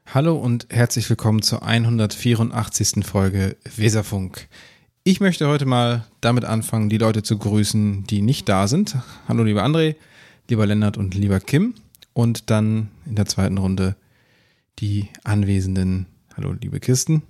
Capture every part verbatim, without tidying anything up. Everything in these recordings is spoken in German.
Hallo und herzlich willkommen zur hundertvierundachtzigsten Folge Weserfunk. Ich möchte heute mal damit anfangen, die Leute zu grüßen, die nicht da sind. Hallo lieber André, lieber Lennart und lieber Kim. Und dann in der zweiten Runde die Anwesenden. Hallo liebe Kirsten.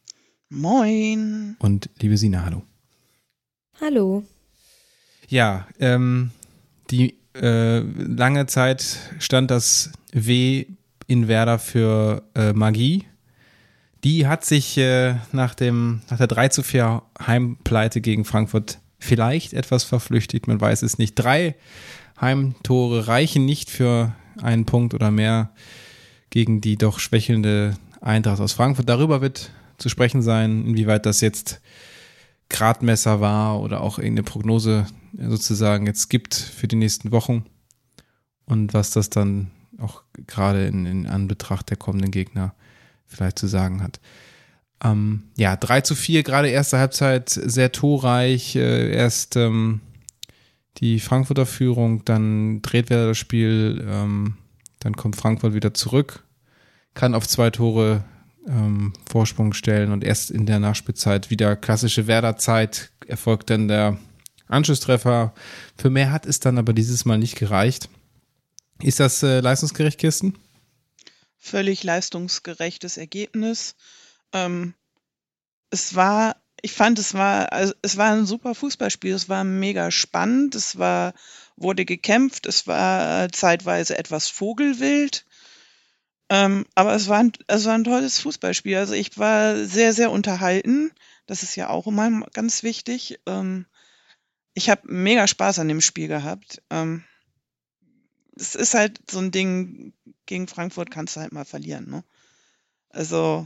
Moin. Und liebe Sina, hallo. Hallo. Ja, ähm, die äh, lange Zeit stand das W in Werder für äh, Magie. Die hat sich äh, nach dem nach der drei zu vier Heimpleite gegen Frankfurt vielleicht etwas verflüchtigt, man weiß es nicht. Drei Heimtore reichen nicht für einen Punkt oder mehr gegen die doch schwächelnde Eintracht aus Frankfurt. Darüber wird zu sprechen sein, inwieweit das jetzt Gradmesser war oder auch irgendeine Prognose sozusagen jetzt gibt für die nächsten Wochen und was das dann auch gerade in, in Anbetracht der kommenden Gegner vielleicht zu sagen hat. Ähm, ja, drei zu vier, gerade erste Halbzeit sehr torreich. Äh, erst ähm, die Frankfurter Führung, dann dreht Werder das Spiel, ähm, dann kommt Frankfurt wieder zurück, kann auf zwei Tore ähm, Vorsprung stellen und erst in der Nachspielzeit wieder klassische Werder-Zeit erfolgt dann der Anschlusstreffer. Für mehr hat es dann aber dieses Mal nicht gereicht. Ist das äh, leistungsgerecht, Kirsten? Völlig leistungsgerechtes Ergebnis. Ähm, es war, ich fand, es war, also es war ein super Fußballspiel. Es war mega spannend. Es war, wurde gekämpft. Es war zeitweise etwas vogelwild. Ähm, aber es war, ein, es war ein tolles Fußballspiel. Also ich war sehr, sehr unterhalten. Das ist ja auch immer ganz wichtig. Ähm, ich habe mega Spaß an dem Spiel gehabt. Ähm, Es ist halt so ein Ding, gegen Frankfurt kannst du halt mal verlieren, ne? Also.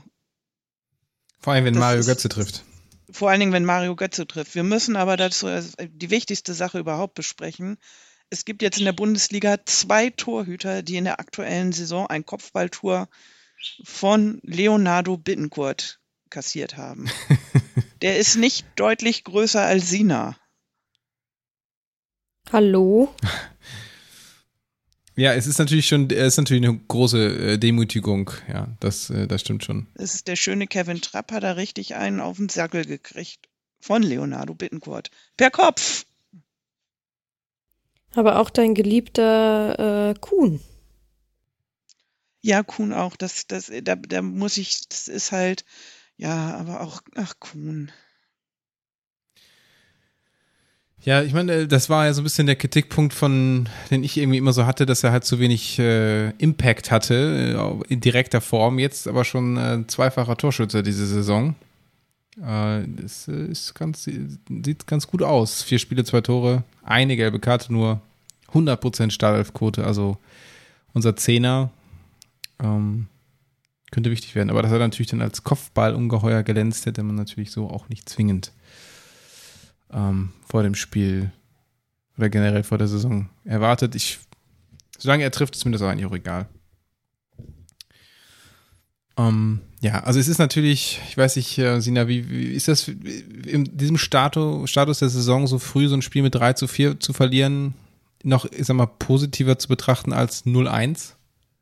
Vor allem, wenn Mario Götze trifft. Vor allen Dingen, wenn Mario Götze trifft. Wir müssen aber dazu die wichtigste Sache überhaupt besprechen. Es gibt jetzt in der Bundesliga zwei Torhüter, die in der aktuellen Saison ein Kopfballtor von Leonardo Bittencourt kassiert haben. Der ist nicht deutlich größer als Sina. Hallo. Ja, es ist natürlich schon, es ist natürlich eine große äh, Demütigung, ja, das, äh, das stimmt schon. Das ist der schöne Kevin Trapp, hat da richtig einen auf den Sackel gekriegt. Von Leonardo Bittencourt. Per Kopf! Aber auch dein geliebter äh, Kuhn. Ja, Kuhn auch. Das, das, da, da muss ich, das ist halt, ja, aber auch, ach, Kuhn. Ja, ich meine, das war ja so ein bisschen der Kritikpunkt von, den ich irgendwie immer so hatte, dass er halt zu wenig äh, Impact hatte, äh, in direkter Form. Jetzt aber schon äh, zweifacher Torschütze diese Saison. Äh, das äh, ist ganz, sieht ganz gut aus. Vier Spiele, zwei Tore, eine gelbe Karte, nur hundert Prozent Startelfquote. Also unser Zehner ähm, könnte wichtig werden. Aber dass er natürlich dann als Kopfballungeheuer glänzt, hätte man natürlich so auch nicht zwingend Ähm, vor dem Spiel oder generell vor der Saison erwartet. Ich, solange er trifft, ist mir das eigentlich auch egal. Ähm, ja, also es ist natürlich, ich weiß nicht, äh, Sina, wie, wie ist das in diesem Status, Status der Saison so früh so ein Spiel mit drei zu vier zu verlieren, noch, ich sag mal, positiver zu betrachten als null eins?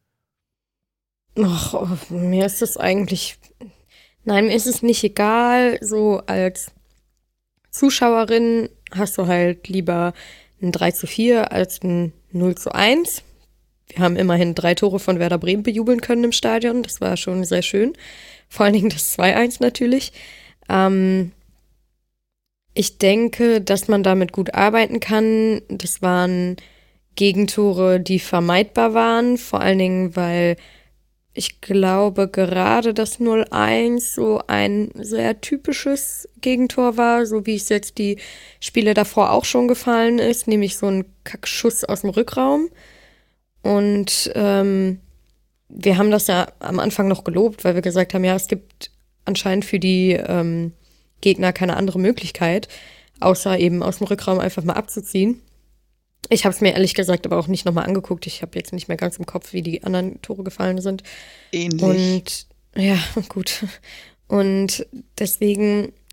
Ach, oh, mir ist das eigentlich, nein, mir ist es nicht egal, so als Zuschauerin hast du halt lieber ein drei zu vier als ein null zu eins. Wir haben immerhin drei Tore von Werder Bremen bejubeln können im Stadion. Das war schon sehr schön. Vor allen Dingen das zwei eins natürlich. Ähm, ich denke, dass man damit gut arbeiten kann. Das waren Gegentore, die vermeidbar waren. Vor allen Dingen, weil ich glaube, gerade das null eins so ein sehr typisches Gegentor war, so wie es jetzt die Spiele davor auch schon gefallen ist, nämlich so ein Kackschuss aus dem Rückraum. Und ähm, wir haben das ja am Anfang noch gelobt, weil wir gesagt haben, ja, es gibt anscheinend für die ähm, Gegner keine andere Möglichkeit, außer eben aus dem Rückraum einfach mal abzuziehen. Ich habe es mir ehrlich gesagt aber auch nicht nochmal angeguckt. Ich habe jetzt nicht mehr ganz im Kopf, wie die anderen Tore gefallen sind. Ähnlich. Und ja, gut. Und deswegen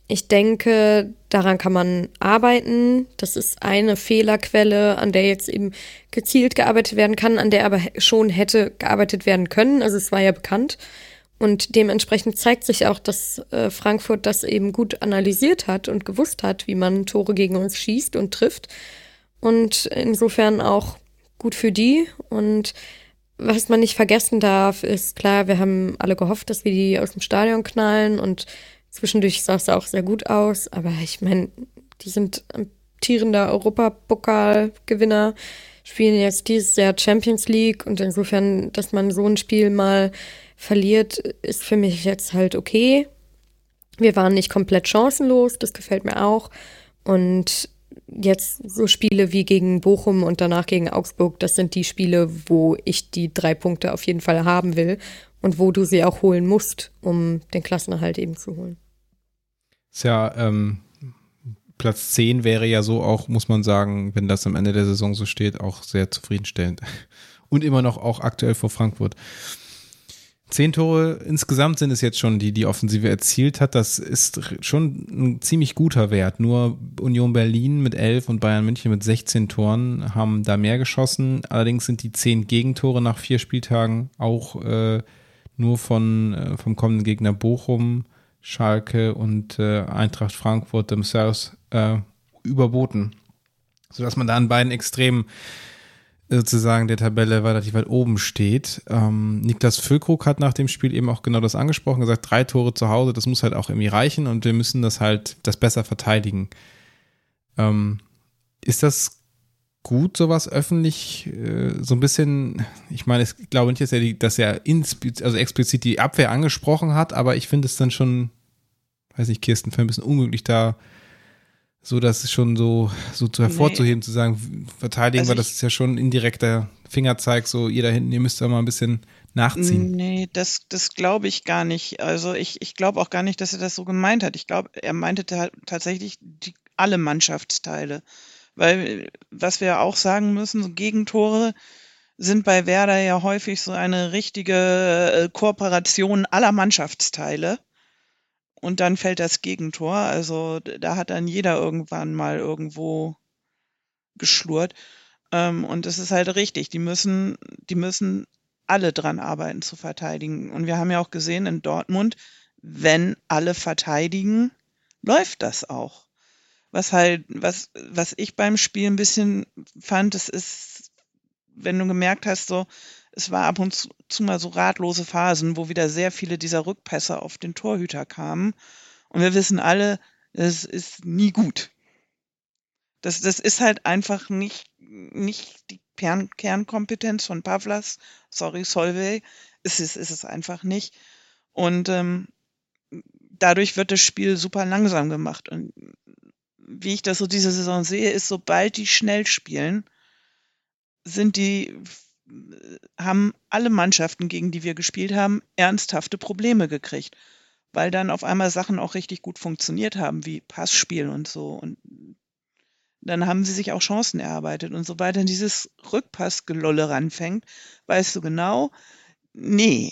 ich denke, daran kann man arbeiten. Das ist eine Fehlerquelle, an der jetzt eben gezielt gearbeitet werden kann, an der aber schon hätte gearbeitet werden können. Also es war ja bekannt. Und dementsprechend zeigt sich auch, dass äh, Frankfurt das eben gut analysiert hat und gewusst hat, wie man Tore gegen uns schießt und trifft. Und insofern auch gut für die. Und was man nicht vergessen darf, ist klar, wir haben alle gehofft, dass wir die aus dem Stadion knallen und zwischendurch sah es auch sehr gut aus, aber ich meine, die sind amtierender Europapokal-Gewinner, spielen jetzt dieses Jahr Champions League und insofern, dass man so ein Spiel mal verliert, ist für mich jetzt halt okay. Wir waren nicht komplett chancenlos, das gefällt mir auch. Und jetzt so Spiele wie gegen Bochum und danach gegen Augsburg, das sind die Spiele, wo ich die drei Punkte auf jeden Fall haben will. Und wo du sie auch holen musst, um den Klassenerhalt eben zu holen. Ist ja, ähm, Platz zehn wäre ja so auch, muss man sagen, wenn das am Ende der Saison so steht, auch sehr zufriedenstellend. Und immer noch auch aktuell vor Frankfurt. Zehn Tore insgesamt sind es jetzt schon, die die Offensive erzielt hat. Das ist schon ein ziemlich guter Wert. Nur Union Berlin mit elf und Bayern München mit sechzehn Toren haben da mehr geschossen. Allerdings sind die zehn Gegentore nach vier Spieltagen auch äh, nur von äh, vom kommenden Gegner Bochum, Schalke und äh, Eintracht Frankfurt themselves äh, überboten. Sodass man da an beiden Extremen sozusagen der Tabelle relativ weit oben steht. Ähm, Niklas Füllkrug hat nach dem Spiel eben auch genau das angesprochen, gesagt, drei Tore zu Hause, das muss halt auch irgendwie reichen und wir müssen das halt, das besser verteidigen. Ähm, ist das gut, sowas öffentlich äh, so ein bisschen, ich meine, ich glaube nicht, dass er, die, dass er insp- also explizit die Abwehr angesprochen hat, aber ich finde es dann schon, weiß nicht, Kirsten, ein bisschen unmöglich da, so dass es schon so, so zu hervorzuheben, nee. Zu sagen, verteidigen, also weil das ist ja schon ein indirekter Fingerzeig, so ihr da hinten, ihr müsst da mal ein bisschen nachziehen. Nee, das, das glaube ich gar nicht. Also ich, ich glaube auch gar nicht, dass er das so gemeint hat. Ich glaube, er meinte ta- tatsächlich die, alle Mannschaftsteile. Weil, was wir auch sagen müssen, so Gegentore sind bei Werder ja häufig so eine richtige äh, Kooperation aller Mannschaftsteile. Und dann fällt das Gegentor. Also da hat dann jeder irgendwann mal irgendwo geschlurrt. Ähm, und es ist halt richtig. Die müssen, die müssen alle dran arbeiten zu verteidigen. Und wir haben ja auch gesehen in Dortmund, wenn alle verteidigen, läuft das auch. Was halt, was, was ich beim Spiel ein bisschen fand, es ist, wenn du gemerkt hast, so, es war ab und zu, zu mal so ratlose Phasen, wo wieder sehr viele dieser Rückpässe auf den Torhüter kamen. Und wir wissen alle, das ist nie gut. Das, das ist halt einfach nicht, nicht die Kern, Kernkompetenz von Pavlas. Sorry, Solveig. Es ist, ist es einfach nicht. Und ähm, dadurch wird das Spiel super langsam gemacht. Und wie ich das so diese Saison sehe, ist, sobald die schnell spielen, sind die, haben alle Mannschaften, gegen die wir gespielt haben, ernsthafte Probleme gekriegt. Weil dann auf einmal Sachen auch richtig gut funktioniert haben, wie Passspiel und so. Und dann haben sie sich auch Chancen erarbeitet. Und sobald dann dieses Rückpassgelolle ranfängt, weißt du genau, nee.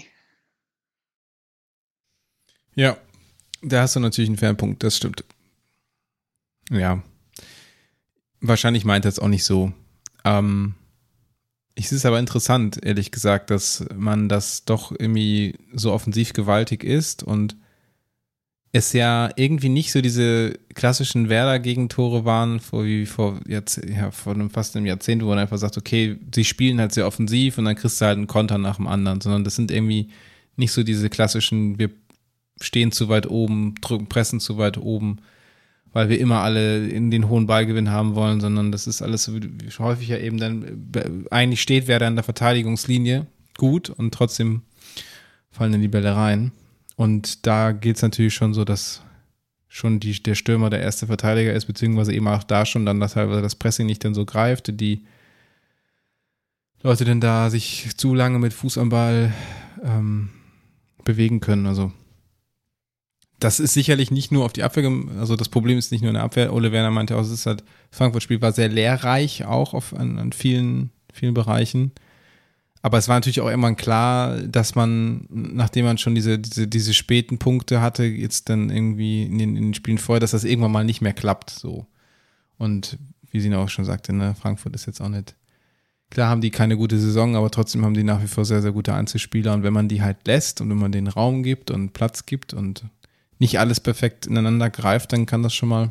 Ja, da hast du natürlich einen fairen Punkt, das stimmt. Ja, wahrscheinlich meint er es auch nicht so. Ähm, es ist aber interessant, ehrlich gesagt, dass man das doch irgendwie so offensiv gewaltig ist und es ja irgendwie nicht so diese klassischen Werder-Gegentore waren, vor, wie vor, jetzt, ja, vor einem, fast einem Jahrzehnt, wo man einfach sagt, okay, sie spielen halt sehr offensiv und dann kriegst du halt einen Konter nach dem anderen, sondern das sind irgendwie nicht so diese klassischen, wir stehen zu weit oben, drücken, pressen zu weit oben, weil wir immer alle in den hohen Ballgewinn haben wollen, sondern das ist alles häufig ja eben dann, eigentlich steht Werder in der Verteidigungslinie gut und trotzdem fallen dann die Bälle rein. Und da geht es natürlich schon so, dass schon die, der Stürmer der erste Verteidiger ist, beziehungsweise eben auch da schon dann, dass teilweise das Pressing nicht dann so greift, die Leute denn da sich zu lange mit Fuß am Ball ähm, bewegen können. Also das ist sicherlich nicht nur auf die Abwehr, also das Problem ist nicht nur in der Abwehr. Ole Werner meinte auch, es ist halt, das Frankfurt-Spiel war sehr lehrreich, auch auf, an, an vielen, vielen Bereichen. Aber es war natürlich auch irgendwann klar, dass man, nachdem man schon diese, diese, diese späten Punkte hatte, jetzt dann irgendwie in den, in den Spielen vorher, dass das irgendwann mal nicht mehr klappt. So. Und wie sie auch schon sagte, ne, Frankfurt ist jetzt auch nicht. Klar haben die keine gute Saison, aber trotzdem haben die nach wie vor sehr, sehr gute Einzelspieler. Und wenn man die halt lässt und wenn man den Raum gibt und Platz gibt und nicht alles perfekt ineinander greift, dann kann das schon mal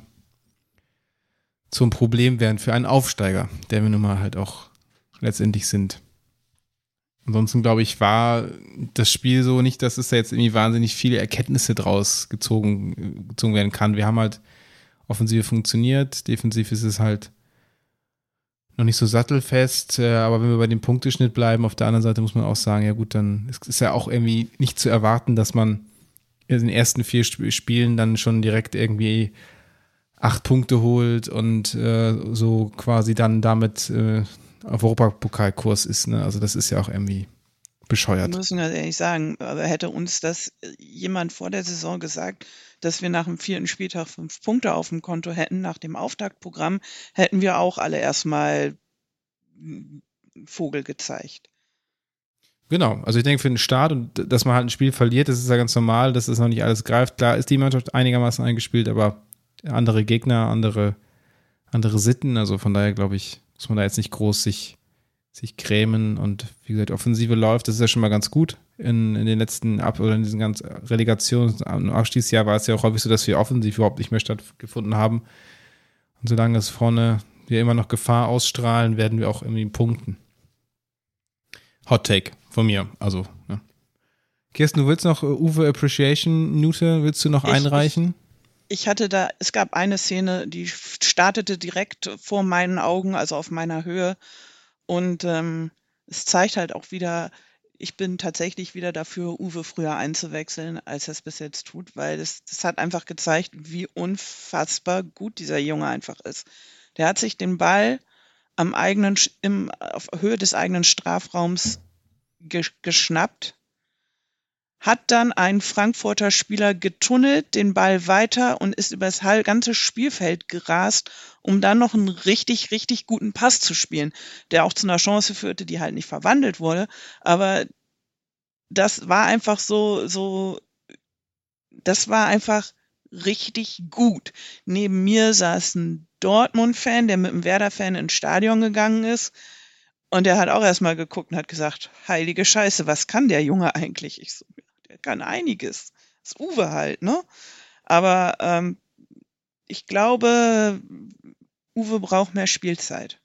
zum Problem werden für einen Aufsteiger, der wir nun mal halt auch letztendlich sind. Ansonsten, glaube ich, war das Spiel so nicht, dass es da jetzt irgendwie wahnsinnig viele Erkenntnisse draus gezogen, gezogen werden kann. Wir haben halt offensiv funktioniert, defensiv ist es halt noch nicht so sattelfest, aber wenn wir bei dem Punkteschnitt bleiben, auf der anderen Seite muss man auch sagen, ja gut, dann ist ja auch irgendwie nicht zu erwarten, dass man in den ersten vier Spielen dann schon direkt irgendwie acht Punkte holt und äh, so quasi dann damit äh, auf Europapokalkurs ist. Ne? Also das ist ja auch irgendwie bescheuert. Wir müssen ganz ehrlich sagen, aber hätte uns das jemand vor der Saison gesagt, dass wir nach dem vierten Spieltag fünf Punkte auf dem Konto hätten, nach dem Auftaktprogramm, hätten wir auch alle erstmal Vogel gezeigt. Genau, also ich denke für den Start und dass man halt ein Spiel verliert, das ist ja ganz normal, dass es noch nicht alles greift. Klar ist die Mannschaft einigermaßen eingespielt, aber andere Gegner, andere, andere Sitten, also von daher glaube ich, muss man da jetzt nicht groß sich, sich grämen und wie gesagt, Offensive läuft, das ist ja schon mal ganz gut. In, in den letzten Ab- oder in diesem ganzen Relegations- und Abstiegsjahr war es ja auch häufig so, dass wir offensiv überhaupt nicht mehr stattgefunden haben. Und solange das vorne wir immer noch Gefahr ausstrahlen, werden wir auch irgendwie punkten. Hot Take von mir, also. Ne. Kirsten, du willst noch Uwe Appreciation Minute, willst du noch ich, einreichen? Ich, ich hatte da, es gab eine Szene, die startete direkt vor meinen Augen, also auf meiner Höhe. Und ähm, es zeigt halt auch wieder, ich bin tatsächlich wieder dafür, Uwe früher einzuwechseln, als er es bis jetzt tut, weil das, das hat einfach gezeigt, wie unfassbar gut dieser Junge einfach ist. Der hat sich den Ball am eigenen, im, auf Höhe des eigenen Strafraums ge, geschnappt, hat dann einen Frankfurter Spieler getunnelt, den Ball weiter und ist über das ganze Spielfeld gerast, um dann noch einen richtig, richtig guten Pass zu spielen, der auch zu einer Chance führte, die halt nicht verwandelt wurde. Aber das war einfach so, so, das war einfach richtig gut. Neben mir saß ein Dortmund-Fan, der mit einem Werder-Fan ins Stadion gegangen ist. Und der hat auch erstmal geguckt und hat gesagt, heilige Scheiße, was kann der Junge eigentlich? Ich so, der kann einiges. Das ist Uwe halt, ne? Aber ähm, ich glaube, Uwe braucht mehr Spielzeit.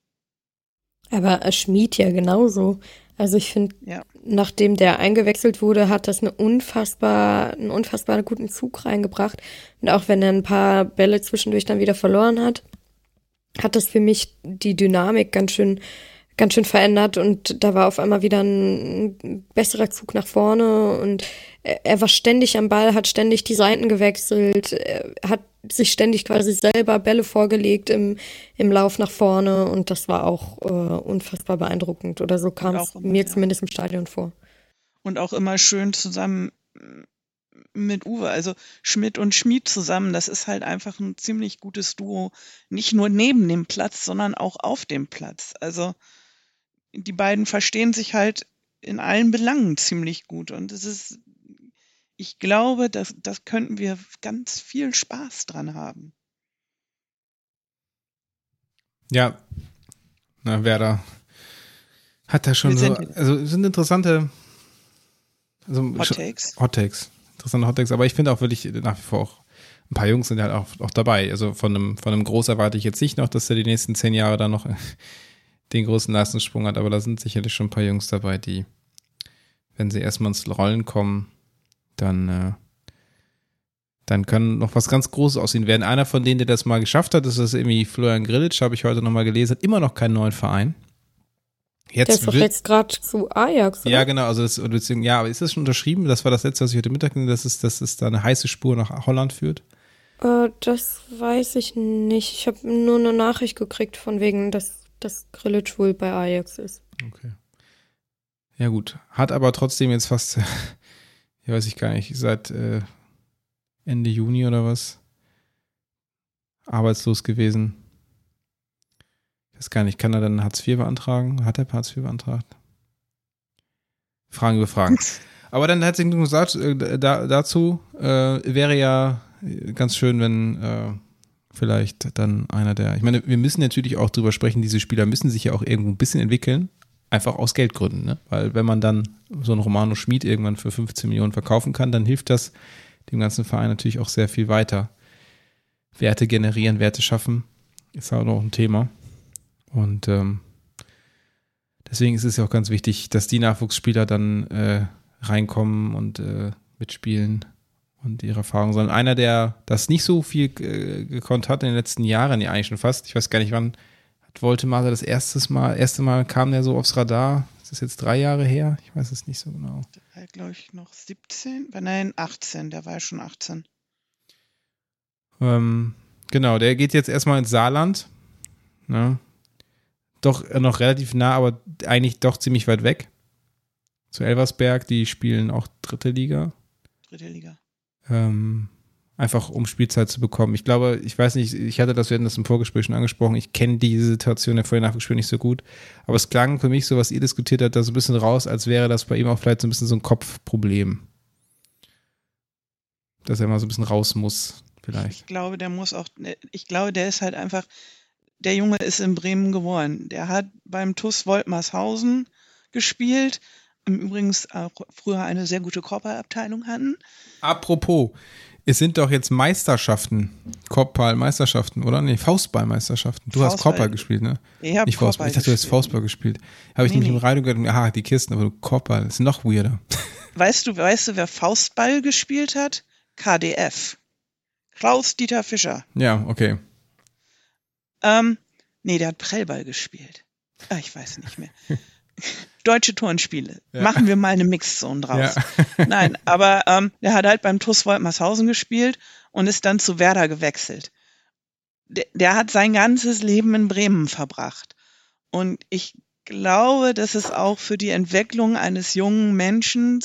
Aber Schmied ja genauso. Also ich finde, ja. Nachdem der eingewechselt wurde, hat das eine unfassbar, einen unfassbar guten Zug reingebracht. Und auch wenn er ein paar Bälle zwischendurch dann wieder verloren hat, hat das für mich die Dynamik ganz schön ganz schön verändert und da war auf einmal wieder ein besserer Zug nach vorne und er war ständig am Ball, hat ständig die Seiten gewechselt, hat sich ständig quasi selber Bälle vorgelegt im, im Lauf nach vorne und das war auch äh, unfassbar beeindruckend oder so kam es mir zumindest im Stadion vor. Und auch immer schön zusammen mit Uwe, also Schmidt und Schmied zusammen, das ist halt einfach ein ziemlich gutes Duo, nicht nur neben dem Platz, sondern auch auf dem Platz. Also die beiden verstehen sich halt in allen Belangen ziemlich gut und es ist, ich glaube, das, das könnten wir ganz viel Spaß dran haben. Ja, na, Werder hat da schon so, also sind interessante also Hot Takes. Hot Takes, interessante Hot Takes, aber ich finde auch wirklich nach wie vor auch, ein paar Jungs sind halt auch, auch dabei, also von einem, von einem Groß erwarte ich jetzt nicht noch, dass er die nächsten zehn Jahre da noch den großen Leistungssprung hat, aber da sind sicherlich schon ein paar Jungs dabei, die, wenn sie erstmal ins Rollen kommen, dann, äh, dann können noch was ganz Großes aus ihnen werden. Einer von denen, der das mal geschafft hat, ist das irgendwie Florian Grillitsch, habe ich heute nochmal gelesen, hat immer noch keinen neuen Verein. Jetzt der ist doch jetzt gerade zu Ajax, oder? Ja, genau, also das, ja, aber ist das schon unterschrieben? Das war das letzte, was ich heute Mittag gesehen habe, dass es, dass es da eine heiße Spur nach Holland führt? Äh, das weiß ich nicht. Ich habe nur eine Nachricht gekriegt von wegen, dass dass Grillitsch wohl bei Ajax ist. Okay. Ja gut, hat aber trotzdem jetzt fast, ich weiß ich gar nicht, seit äh, Ende Juni oder was, arbeitslos gewesen. Ich weiß gar nicht, kann er dann Hartz vier beantragen? Hat er Hartz vier beantragt? Fragen über Fragen. Aber dann herzlichen Glückwunsch dazu, äh, da, dazu äh, wäre ja ganz schön, wenn äh, vielleicht dann einer der, ich meine, wir müssen natürlich auch drüber sprechen, diese Spieler müssen sich ja auch irgendwo ein bisschen entwickeln, einfach aus Geldgründen, ne? Weil wenn man dann so einen Romano Schmid irgendwann für fünfzehn Millionen verkaufen kann, dann hilft das dem ganzen Verein natürlich auch sehr viel weiter. Werte generieren, Werte schaffen, ist auch noch ein Thema. Und ähm, deswegen ist es ja auch ganz wichtig, dass die Nachwuchsspieler dann äh, reinkommen und äh, mitspielen und ihre Erfahrungen, sondern einer, der das nicht so viel äh, gekonnt hat in den letzten Jahren, ja eigentlich schon fast, ich weiß gar nicht wann, hat Woltemade das erstes Mal, erste Mal kam der so aufs Radar, ist das jetzt drei Jahre her? Ich weiß es nicht so genau. Der war, glaube ich, noch siebzehn, nein, achtzehn, der war ja schon achtzehn. Ähm, genau, der geht jetzt erstmal ins Saarland, ne? Doch noch relativ nah, aber eigentlich doch ziemlich weit weg. Zu Elversberg, die spielen auch dritte Liga. Dritte Liga. Ähm, einfach um Spielzeit zu bekommen. Ich glaube, ich weiß nicht, ich hatte das, wir hatten das im Vorgespräch schon angesprochen, ich kenne diese Situation der Vor- und Nachwuchsspiele nicht so gut, aber es klang für mich so, was ihr diskutiert habt, da so ein bisschen raus, als wäre das bei ihm auch vielleicht so ein bisschen so ein Kopfproblem. Dass er mal so ein bisschen raus muss, vielleicht. Ich glaube, der muss auch, ich glaube, der ist halt einfach, der Junge ist in Bremen geboren. Der hat beim T U S Woltmershausen gespielt, im Übrigens auch früher eine sehr gute Korbballabteilung hatten. Apropos, es sind doch jetzt Meisterschaften, Korbball-Meisterschaften, oder? Nee, Faustball-Meisterschaften. Du Faustball. hast Korbball gespielt, ne? Ich habe Nicht Faustball. Ich dachte, du hast gespielt. Faustball gespielt. Habe ich Nee, nämlich nee. im Radio gehört, aha, die Kisten, aber du Korbball, ist noch weirder. Weißt du, weißt du, wer Faustball gespielt hat? K D F. Klaus-Dieter Fischer. Ja, okay. Ähm, nee, der hat Prellball gespielt. Ah, ich weiß nicht mehr. Deutsche Turnspiele. Ja. Machen wir mal eine Mixzone draus. Ja. Nein, aber ähm, der hat halt beim T U S Woltmershausen gespielt und ist dann zu Werder gewechselt. Der, der hat sein ganzes Leben in Bremen verbracht. Und ich glaube, dass es auch für die Entwicklung eines jungen Menschen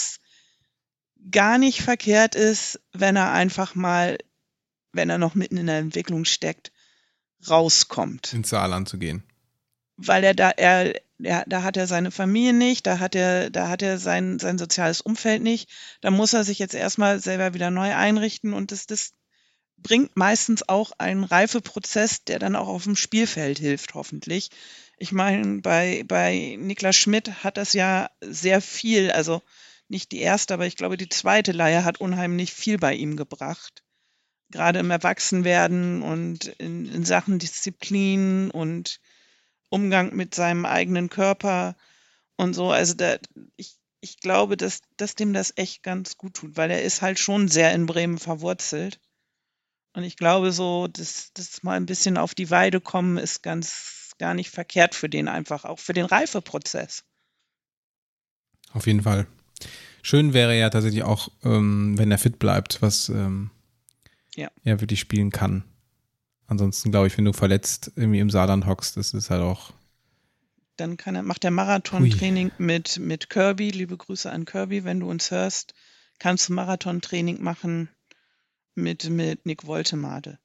gar nicht verkehrt ist, wenn er einfach mal, wenn er noch mitten in der Entwicklung steckt, rauskommt. Ins Saarland zu gehen. Weil er da, er, er, da hat er seine Familie nicht, da hat er, da hat er sein, sein soziales Umfeld nicht. Da muss er sich jetzt erstmal selber wieder neu einrichten und das, das bringt meistens auch einen Reifeprozess, der dann auch auf dem Spielfeld hilft, hoffentlich. Ich meine, bei, bei Niklas Schmidt hat das ja sehr viel, also nicht die erste, aber ich glaube, die zweite Leihe hat unheimlich viel bei ihm gebracht. Gerade im Erwachsenwerden und in, in Sachen Disziplin und Umgang mit seinem eigenen Körper und so. Also da, ich, ich glaube, dass, dass dem das echt ganz gut tut, weil er ist halt schon sehr in Bremen verwurzelt. Und ich glaube so, dass das mal ein bisschen auf die Weide kommen, ist ganz gar nicht verkehrt für den einfach, auch für den Reifeprozess. Auf jeden Fall. Schön wäre ja tatsächlich auch, ähm, wenn er fit bleibt, was ähm, Ja. er wirklich spielen kann. Ansonsten glaube ich, wenn du verletzt irgendwie im Saarland hockst, das ist halt auch. Dann kann er, macht er Marathontraining mit, mit Kirby. Liebe Grüße an Kirby, wenn du uns hörst. Kannst du Marathontraining machen mit, mit Nick Woltemade.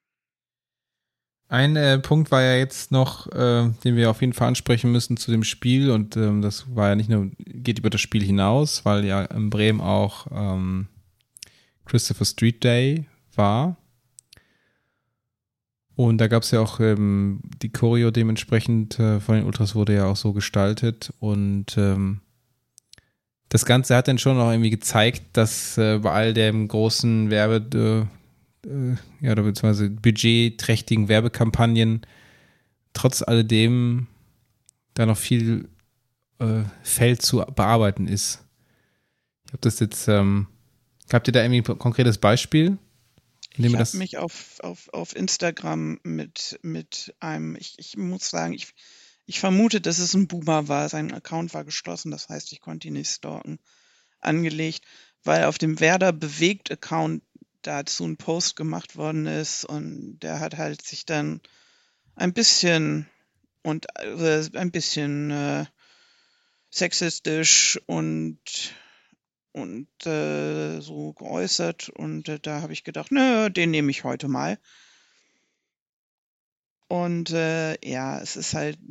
Ein äh, Punkt war ja jetzt noch, äh, den wir auf jeden Fall ansprechen müssen zu dem Spiel und ähm, das war ja nicht nur, geht über das Spiel hinaus, weil ja in Bremen auch ähm, Christopher Street Day war und da gab es ja auch ähm, die Choreo dementsprechend äh, von den Ultras wurde ja auch so gestaltet und ähm, das Ganze hat dann schon auch irgendwie gezeigt, dass äh, bei all dem großen Werbe äh, ja, oder beziehungsweise budgetträchtigen Werbekampagnen trotz alledem da noch viel äh, Feld zu bearbeiten ist. Ich habe das jetzt, ähm, habt ihr da irgendwie ein konkretes Beispiel? In dem Ich ihr habe das mich auf, auf, auf Instagram mit, mit einem, ich, ich muss sagen, ich, ich vermute, dass es ein Boomer war. Sein Account war geschlossen, das heißt, ich konnte ihn nicht stalken, angelegt, weil auf dem Werder Bewegt-Account dazu ein Post gemacht worden ist und der hat halt sich dann ein bisschen und äh, ein bisschen äh, sexistisch und und äh, so geäußert und äh, da habe ich gedacht, nö, den nehme ich heute mal. Und äh, ja, es ist halt,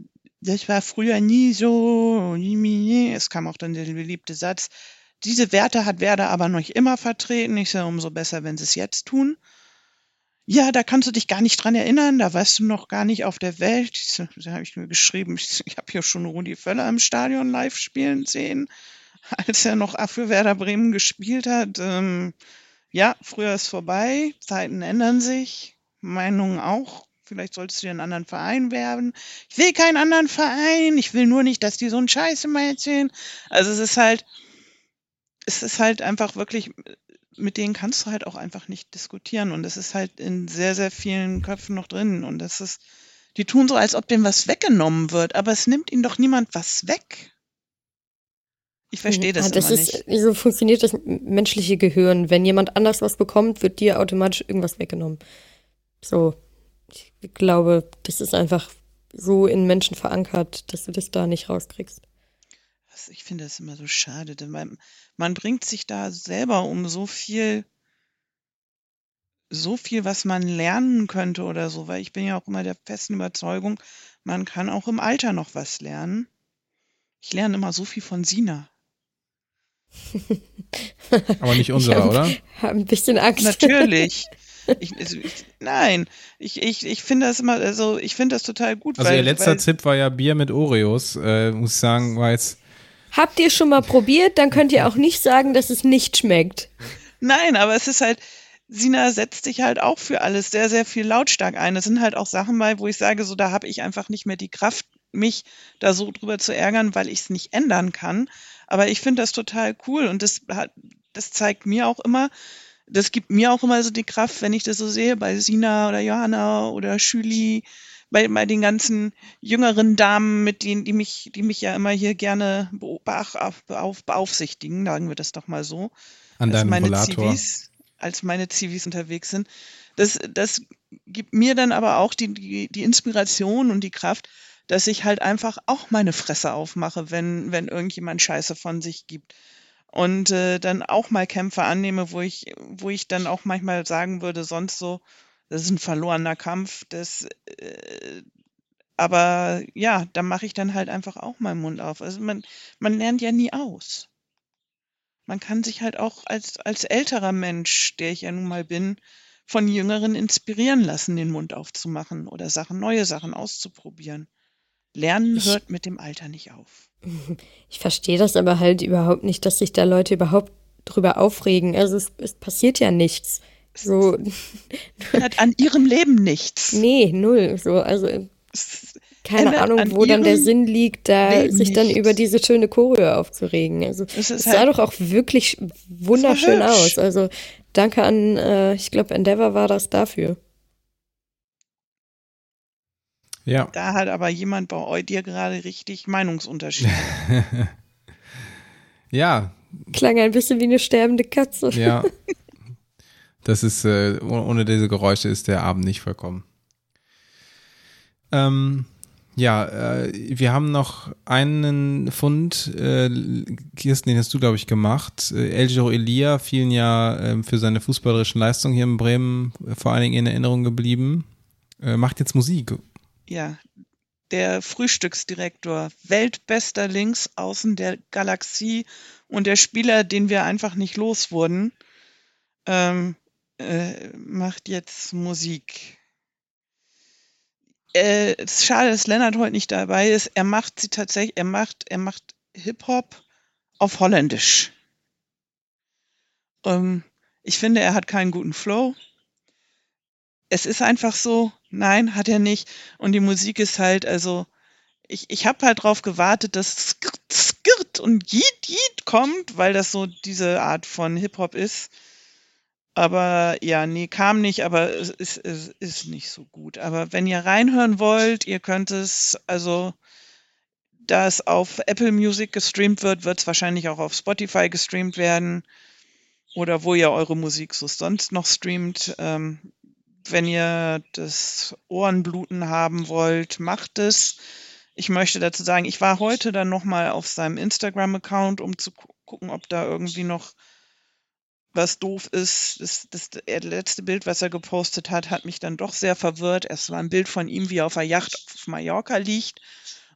das war früher nie so. Es kam auch dann der beliebte Satz, diese Werte hat Werder aber noch immer vertreten. Ich sage, umso besser, wenn sie es jetzt tun. Ja, da kannst du dich gar nicht dran erinnern, da warst du noch gar nicht auf der Welt. Ich so, Da habe ich mir geschrieben, ich, ich habe hier schon Rudi Völler im Stadion live spielen sehen, als er noch für Werder Bremen gespielt hat. Ähm, ja, früher ist vorbei, Zeiten ändern sich, Meinungen auch. Vielleicht solltest du dir einen anderen Verein werben. Ich will keinen anderen Verein, ich will nur nicht, dass die so einen Scheiß immer erzählen. Also es ist halt, es ist halt einfach wirklich, mit denen kannst du halt auch einfach nicht diskutieren. Und das ist halt in sehr, sehr vielen Köpfen noch drin. Und das ist, die tun so, als ob denen was weggenommen wird, aber es nimmt ihnen doch niemand was weg. Ich verstehe das, Ah, das immer ist, nicht. so funktioniert das menschliche Gehirn. Wenn jemand anders was bekommt, wird dir automatisch irgendwas weggenommen. So, ich glaube, das ist einfach so in Menschen verankert, dass du das da nicht rauskriegst. Also ich finde das immer so schade, denn man, man bringt sich da selber um so viel, so viel, was man lernen könnte oder so, weil ich bin ja auch immer der festen Überzeugung, man kann auch im Alter noch was lernen. Ich lerne immer so viel von Sina. Aber nicht Ich unserer, habe oder? hab ein bisschen Angst. Natürlich. Ich, also ich, nein, ich, ich, ich finde das immer, also ich finde das total gut, Also weil, ihr letzter weil Tipp war ja Bier mit Oreos. Äh, muss ich sagen, war jetzt. Habt ihr schon mal probiert? Dann könnt ihr auch nicht sagen, dass es nicht schmeckt. nein, aber es ist halt, Sina setzt sich halt auch für alles sehr, sehr viel lautstark ein. Es sind halt auch Sachen bei, wo ich sage, so da habe ich einfach nicht mehr die Kraft, mich da so drüber zu ärgern, weil ich es nicht ändern kann. Aber ich finde das total cool und das hat, das zeigt mir auch immer, das gibt mir auch immer so die Kraft, wenn ich das so sehe, bei Sina oder Johanna oder Schüli, bei, bei den ganzen jüngeren Damen, mit denen, die mich, die mich ja immer hier gerne beobacht, auf, beaufsichtigen, sagen wir das doch mal so, An als deinem meine Rollator. Zivis, als meine Zivis unterwegs sind. Das, das gibt mir dann aber auch die, die, die Inspiration und die Kraft, dass ich halt einfach auch meine Fresse aufmache, wenn, wenn irgendjemand Scheiße von sich gibt. Und äh, dann auch mal Kämpfe annehme, wo ich, wo ich dann auch manchmal sagen würde, sonst so, das ist ein verlorener Kampf. Das, äh, aber ja, da mache ich dann halt einfach auch meinen Mund auf. Also man, man lernt ja nie aus. Man kann sich halt auch als, als älterer Mensch, der ich ja nun mal bin, von Jüngeren inspirieren lassen, den Mund aufzumachen oder Sachen, neue Sachen auszuprobieren. Lernen Ich, hört mit dem Alter nicht auf. ich verstehe das aber halt überhaupt nicht, dass sich da Leute überhaupt drüber aufregen. Also es, es passiert ja nichts. So, Hat an ihrem Leben nichts. nee, null. So, also Es keine ändert Ahnung, an wo dann der ihrem Sinn liegt, da Leben sich dann nichts. über diese schöne Choreo aufzuregen. Also Es ist es sah halt, doch auch wirklich es war wunderschön aus. hübsch. Also danke an, äh, ich glaube, Endeavor war das dafür. Ja. Da hat aber jemand bei euch dir gerade richtig Meinungsunterschiede. Ja, Klang ein bisschen wie eine sterbende Katze. ja. Das ist, äh, oh- ohne diese Geräusche ist der Abend nicht vollkommen. Ähm, ja, äh, wir haben noch einen Fund, äh, Kirsten, den hast du, glaube ich, gemacht. Äh, Elgiro Elia, vielen ja äh, für seine fußballerischen Leistungen hier in Bremen äh, vor allen Dingen in Erinnerung geblieben. Äh, macht jetzt Musik. Ja, der Frühstücksdirektor, weltbester Linksaußen der Galaxie und der Spieler, den wir einfach nicht los wurden, ähm, äh, macht jetzt Musik. Äh, es ist schade, dass Lennart heute nicht dabei ist. Er macht sie tatsächlich, er macht, er macht Hip-Hop auf Holländisch. Ähm, ich finde, er hat keinen guten Flow. Es ist einfach so, nein, hat er nicht. Und die Musik ist halt, also, ich, ich habe halt drauf gewartet, dass Skirt, Skirt und Yeet, Yeet kommt, weil das so diese Art von Hip-Hop ist. Aber ja, nee, kam nicht, aber es ist, es ist nicht so gut. Aber wenn ihr reinhören wollt, ihr könnt es, also da es auf Apple Music gestreamt wird, wird es wahrscheinlich auch auf Spotify gestreamt werden oder wo ihr eure Musik so sonst noch streamt. Ähm, wenn ihr das Ohrenbluten haben wollt, macht es. Ich möchte dazu sagen, ich war heute dann nochmal auf seinem Instagram-Account, um zu gu- gucken, ob da irgendwie noch was doof ist. Das, das, das letzte Bild, was er gepostet hat, hat mich dann doch sehr verwirrt. Es war ein Bild von ihm, wie er auf einer Yacht auf Mallorca liegt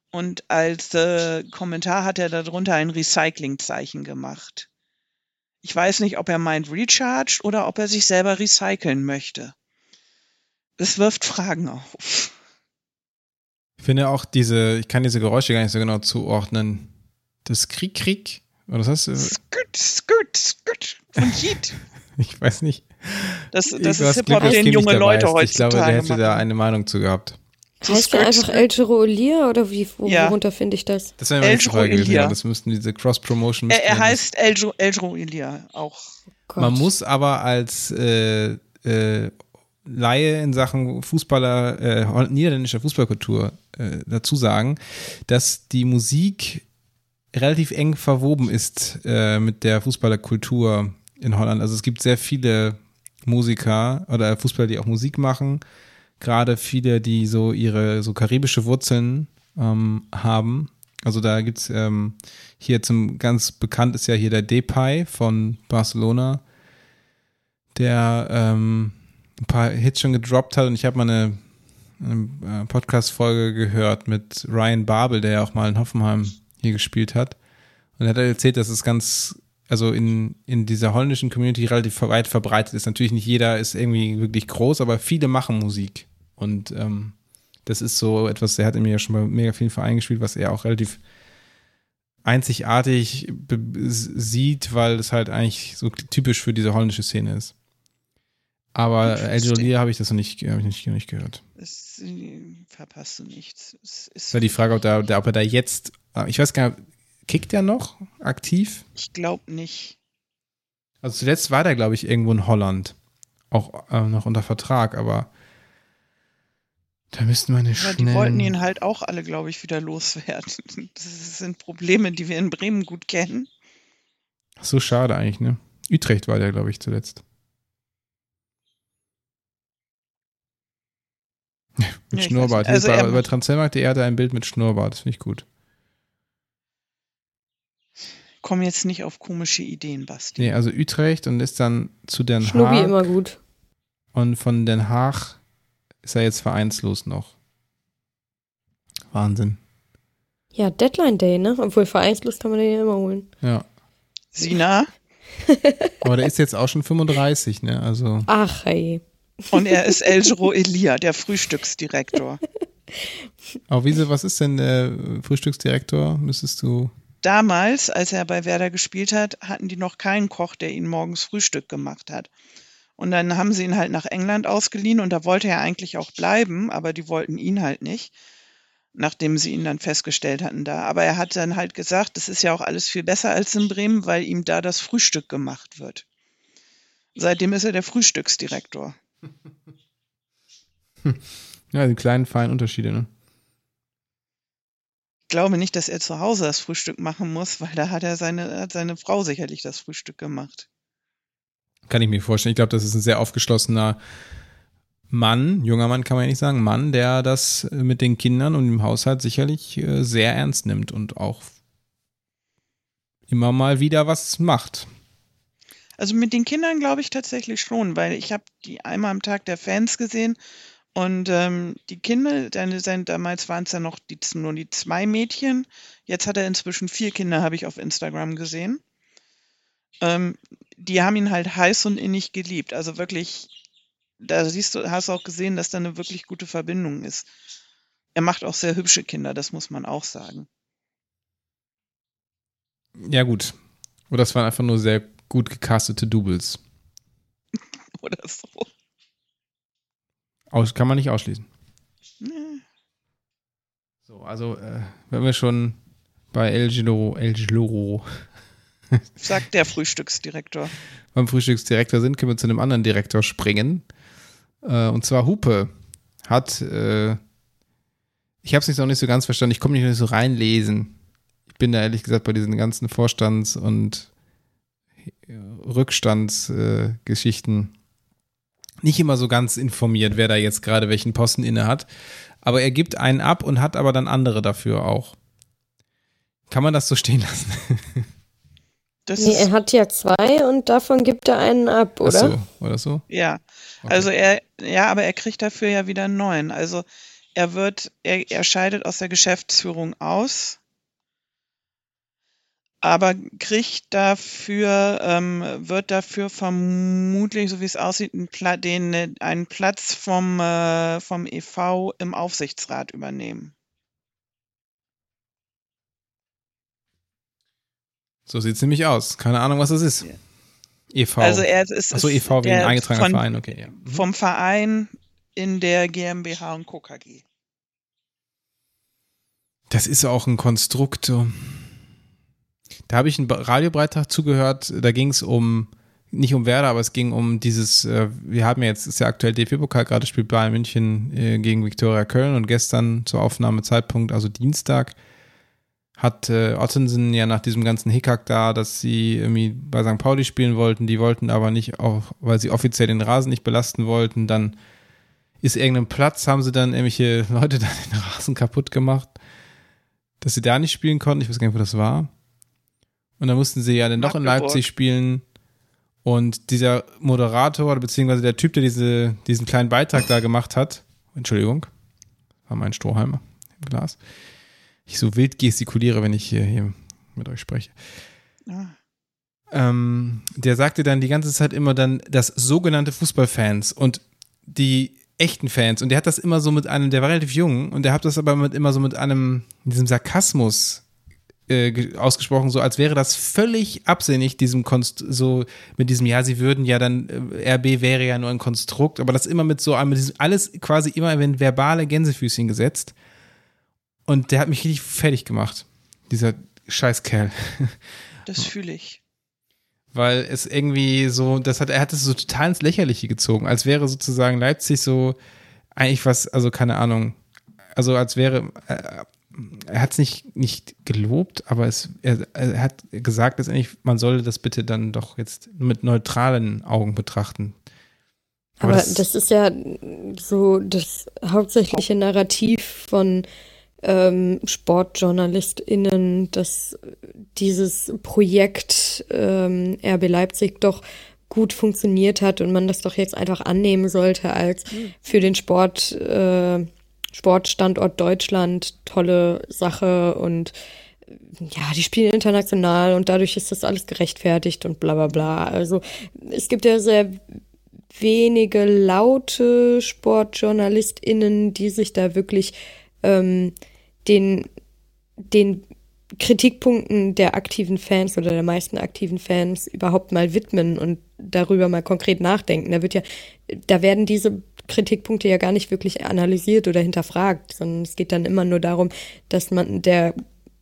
Und als äh, Kommentar hat er darunter ein Recyclingzeichen gemacht. Ich weiß nicht, ob er meint recharged oder ob er sich selber recyceln möchte. Es wirft Fragen auf. Ich finde auch diese, ich kann diese Geräusche gar nicht so genau zuordnen. Das Krieg, Krieg, oder was heißt das? Sküt, sküt, sküt. Von Heat. Ich weiß nicht. Das, das Du ist hast Hip-Hop, Glück, dass den Kim nicht junge dabei Leute ist. heutzutage Ich glaube, der hätte machen. da eine Meinung zu gehabt. So Heißt der sküt, einfach sküt. El Giro Elia oder wie, wo, Ja. worunter finde ich das? Das wäre meine nächste El Frage gewesen. Elia. Ja, das müssten diese Cross-Promotion. Er, er müssten- heißt Eldro, Eldro Elia auch. Gott. Man muss aber als äh, äh, Laie in Sachen Fußballer, äh, hol- niederländischer Fußballkultur äh, dazu sagen, dass die Musik relativ eng verwoben ist äh, mit der Fußballerkultur in Holland. Also es gibt sehr viele Musiker oder Fußballer, die auch Musik machen. Gerade viele, die so ihre so karibische Wurzeln ähm, haben. Also da gibt's ähm, hier zum ganz bekannt ist ja hier der Depay von Barcelona, der ähm, ein paar Hits schon gedroppt hat und ich habe mal eine, eine Podcast-Folge gehört mit Ryan Babel, der ja auch mal in Hoffenheim hier gespielt hat. Und er hat erzählt, dass es ganz, also in, in dieser holländischen Community relativ weit verbreitet ist. Natürlich nicht jeder ist irgendwie wirklich groß, aber viele machen Musik. Und ähm, das ist so etwas, er hat mir ja schon bei mega vielen Vereinen gespielt, was er auch relativ einzigartig be- sieht, weil es halt eigentlich so typisch für diese holländische Szene ist. Aber El Jolia habe ich das noch nicht, hab ich nicht, noch nicht gehört. Es, äh, verpasst du nichts. Es ist, Das war die Frage, ob, da, der, ob er da jetzt, ich weiß gar nicht, kickt er noch aktiv? ich glaube nicht. Also zuletzt war der, glaube ich, irgendwo in Holland. Auch äh, noch unter Vertrag, aber da müssten wir eine Ja, die schnellen... wollten ihn halt auch alle, glaube ich, wieder loswerden. Das sind Probleme, die wir in Bremen gut kennen. Ach so, schade eigentlich, ne? Utrecht war der, glaube ich, zuletzt. Mit Ja, ich Schnurrbart. weiß nicht. Also Hier er bei, bei macht- Transfermarkt.de hat er ein Bild mit Schnurrbart, das finde ich gut. Komm jetzt nicht auf komische Ideen, Basti. Nee, also Utrecht und ist dann zu Den Schnubbi Haag immer gut. und von Den Haag ist er jetzt vereinslos noch. Wahnsinn. Ja, Deadline Day, ne? Obwohl vereinslos kann man den ja immer holen. Ja. Sina, Aber der ist jetzt auch schon fünfunddreißig, ne? Also Ach, hey. und er ist Eldro Elia, der Frühstücksdirektor. aber wieso, was ist denn der Frühstücksdirektor? Müsstest du. Damals, als er bei Werder gespielt hat, hatten die noch keinen Koch, der ihnen morgens Frühstück gemacht hat. Und dann haben sie ihn halt nach England ausgeliehen und da wollte er eigentlich auch bleiben, aber die wollten ihn halt nicht, nachdem sie ihn dann festgestellt hatten da. Aber er hat dann halt gesagt, das ist ja auch alles viel besser als in Bremen, weil ihm da das Frühstück gemacht wird. Seitdem ist er der Frühstücksdirektor. Ja, die kleinen, feinen Unterschiede, ne? Ich glaube nicht, dass er zu Hause das Frühstück machen muss, weil da hat er seine, hat seine Frau sicherlich das Frühstück gemacht. Kann ich mir vorstellen. Ich glaube, das ist ein sehr aufgeschlossener Mann, junger Mann kann man ja nicht sagen, Mann, der das mit den Kindern und dem Haushalt sicherlich äh, sehr ernst nimmt und auch immer mal wieder was macht. Also mit den Kindern glaube ich tatsächlich schon, weil ich habe die einmal am Tag der Fans gesehen und ähm, die Kinder, deine, seine, damals waren es ja noch die, nur die zwei Mädchen, jetzt hat er inzwischen vier Kinder, habe ich auf Instagram gesehen. Ähm, die haben ihn halt heiß und innig geliebt, also wirklich, da siehst du, hast du auch gesehen, dass da eine wirklich gute Verbindung ist. Er macht auch sehr hübsche Kinder, das muss man auch sagen. Ja gut. Oder das waren einfach nur sehr gut gecastete Doubles. Oder so. Aus, kann man nicht ausschließen. Ja. So, also äh, wenn wir schon bei El Giro, El Giro Sagt der Frühstücksdirektor. beim Frühstücksdirektor sind, können wir zu einem anderen Direktor springen. Äh, und zwar Hupe hat, äh, ich habe es nicht noch nicht so ganz verstanden, ich komme nicht, nicht so reinlesen. Ich bin da ehrlich gesagt bei diesen ganzen Vorstands- und Rückstandsgeschichten äh, nicht immer so ganz informiert, wer da jetzt gerade welchen Posten inne hat. Aber er gibt einen ab und hat aber dann andere dafür auch. Kann man das so stehen lassen? Das Nee, ist, er hat ja zwei und davon gibt er einen ab, oder? Ach so, oder so? ja, Okay. also er, ja, aber er kriegt dafür ja wieder einen neuen. Also Er wird, er, er scheidet aus der Geschäftsführung aus, aber kriegt dafür, ähm, wird dafür vermutlich, so wie es aussieht, einen, Pla- den, einen Platz vom, äh, vom E V im Aufsichtsrat übernehmen. So sieht es nämlich aus. Keine Ahnung, was das ist. Ja. E V. Also er ist, Achso, E V wie ein eingetragener Verein, okay. Ja. Mhm. Vom Verein in der GmbH und Co. K G. Das ist auch ein Konstrukt. So. Da habe ich einen Radiobeitrag zugehört, da ging es um, nicht um Werder, aber es ging um dieses, äh, wir haben ja jetzt, ist ja aktuell D F B-Pokal, gerade spielt Bayern München äh, gegen Viktoria Köln und gestern zur Aufnahmezeitpunkt, also Dienstag, hat äh, Ottensen ja nach diesem ganzen Hickhack da, dass sie irgendwie bei Sankt Pauli spielen wollten, die wollten aber nicht, auch weil sie offiziell den Rasen nicht belasten wollten, dann ist irgendein Platz, haben sie dann irgendwelche Leute da den Rasen kaputt gemacht, dass sie da nicht spielen konnten, ich weiß gar nicht, wo das war. Und dann mussten sie ja dann doch in Leipzig spielen und dieser Moderator, beziehungsweise der Typ, der diese, diesen kleinen Beitrag da gemacht hat, Entschuldigung, war mein Strohhalm im Glas, ich so wild gestikuliere, wenn ich hier, hier mit euch spreche. Ja. Ähm, der sagte dann die ganze Zeit immer dann, dass sogenannte Fußballfans und die echten Fans, und der hat das immer so mit einem, der war relativ jung, und der hat das aber mit, immer so mit einem, diesem Sarkasmus äh, ausgesprochen, so als wäre das völlig absinnig, diesem Konst, so mit diesem, ja, sie würden ja dann, äh, R B wäre ja nur ein Konstrukt, aber das immer mit so einem, mit diesem, alles quasi immer in verbale Gänsefüßchen gesetzt. Und der hat mich richtig fertig gemacht, dieser Scheißkerl. Das fühle ich. Weil es irgendwie so, das hat, er hat es so total ins Lächerliche gezogen, als wäre sozusagen Leipzig so eigentlich was, also keine Ahnung, also als wäre, äh, er hat es nicht, nicht gelobt, aber es, er, er hat gesagt, letztendlich, man solle das bitte dann doch jetzt mit neutralen Augen betrachten. Aber, aber das, das ist ja so das hauptsächliche Narrativ von Ähm, SportjournalistInnen, dass dieses Projekt ähm, R B Leipzig doch gut funktioniert hat und man das doch jetzt einfach annehmen sollte als für den Sport, äh, Sportstandort Deutschland tolle Sache und ja, die spielen international und dadurch ist das alles gerechtfertigt und bla bla bla. Also es gibt ja sehr wenige laute SportjournalistInnen, die sich da wirklich ähm, den, den Kritikpunkten der aktiven Fans oder der meisten aktiven Fans überhaupt mal widmen und darüber mal konkret nachdenken. Da wird ja, da werden diese Kritikpunkte ja gar nicht wirklich analysiert oder hinterfragt, sondern es geht dann immer nur darum, dass man der,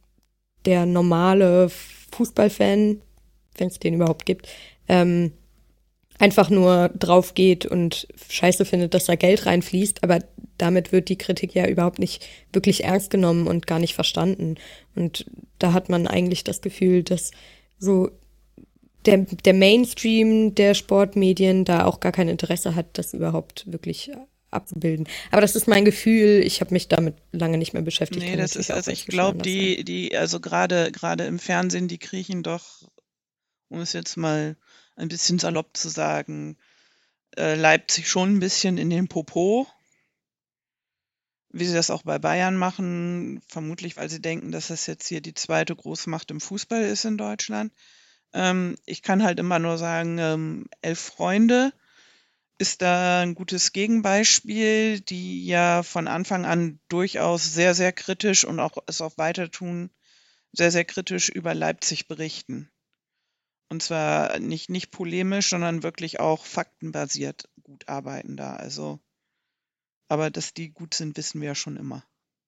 der normale Fußballfan, wenn es den überhaupt gibt, ähm, einfach nur drauf geht und scheiße findet, dass da Geld reinfließt, aber damit wird die Kritik ja überhaupt nicht wirklich ernst genommen und gar nicht verstanden. Und da hat man eigentlich das Gefühl, dass so der, der Mainstream der Sportmedien da auch gar kein Interesse hat, das überhaupt wirklich abzubilden. Aber das ist mein Gefühl, ich habe mich damit lange nicht mehr beschäftigt. Nee, das ist, also ich glaube, die, die, also gerade, gerade im Fernsehen, die kriechen doch, um es jetzt mal ein bisschen salopp zu sagen, äh, Leipzig schon ein bisschen in den Popo, wie sie das auch bei Bayern machen, vermutlich, weil sie denken, dass das jetzt hier die zweite Großmacht im Fußball ist in Deutschland. Ähm, ich kann halt immer nur sagen, ähm, Elf Freunde ist da ein gutes Gegenbeispiel, die ja von Anfang an durchaus sehr, sehr kritisch und auch es auch weiter tun, sehr, sehr kritisch über Leipzig berichten. Und zwar nicht, nicht polemisch, sondern wirklich auch faktenbasiert gut arbeiten da. Also, aber dass die gut sind, wissen wir ja schon immer.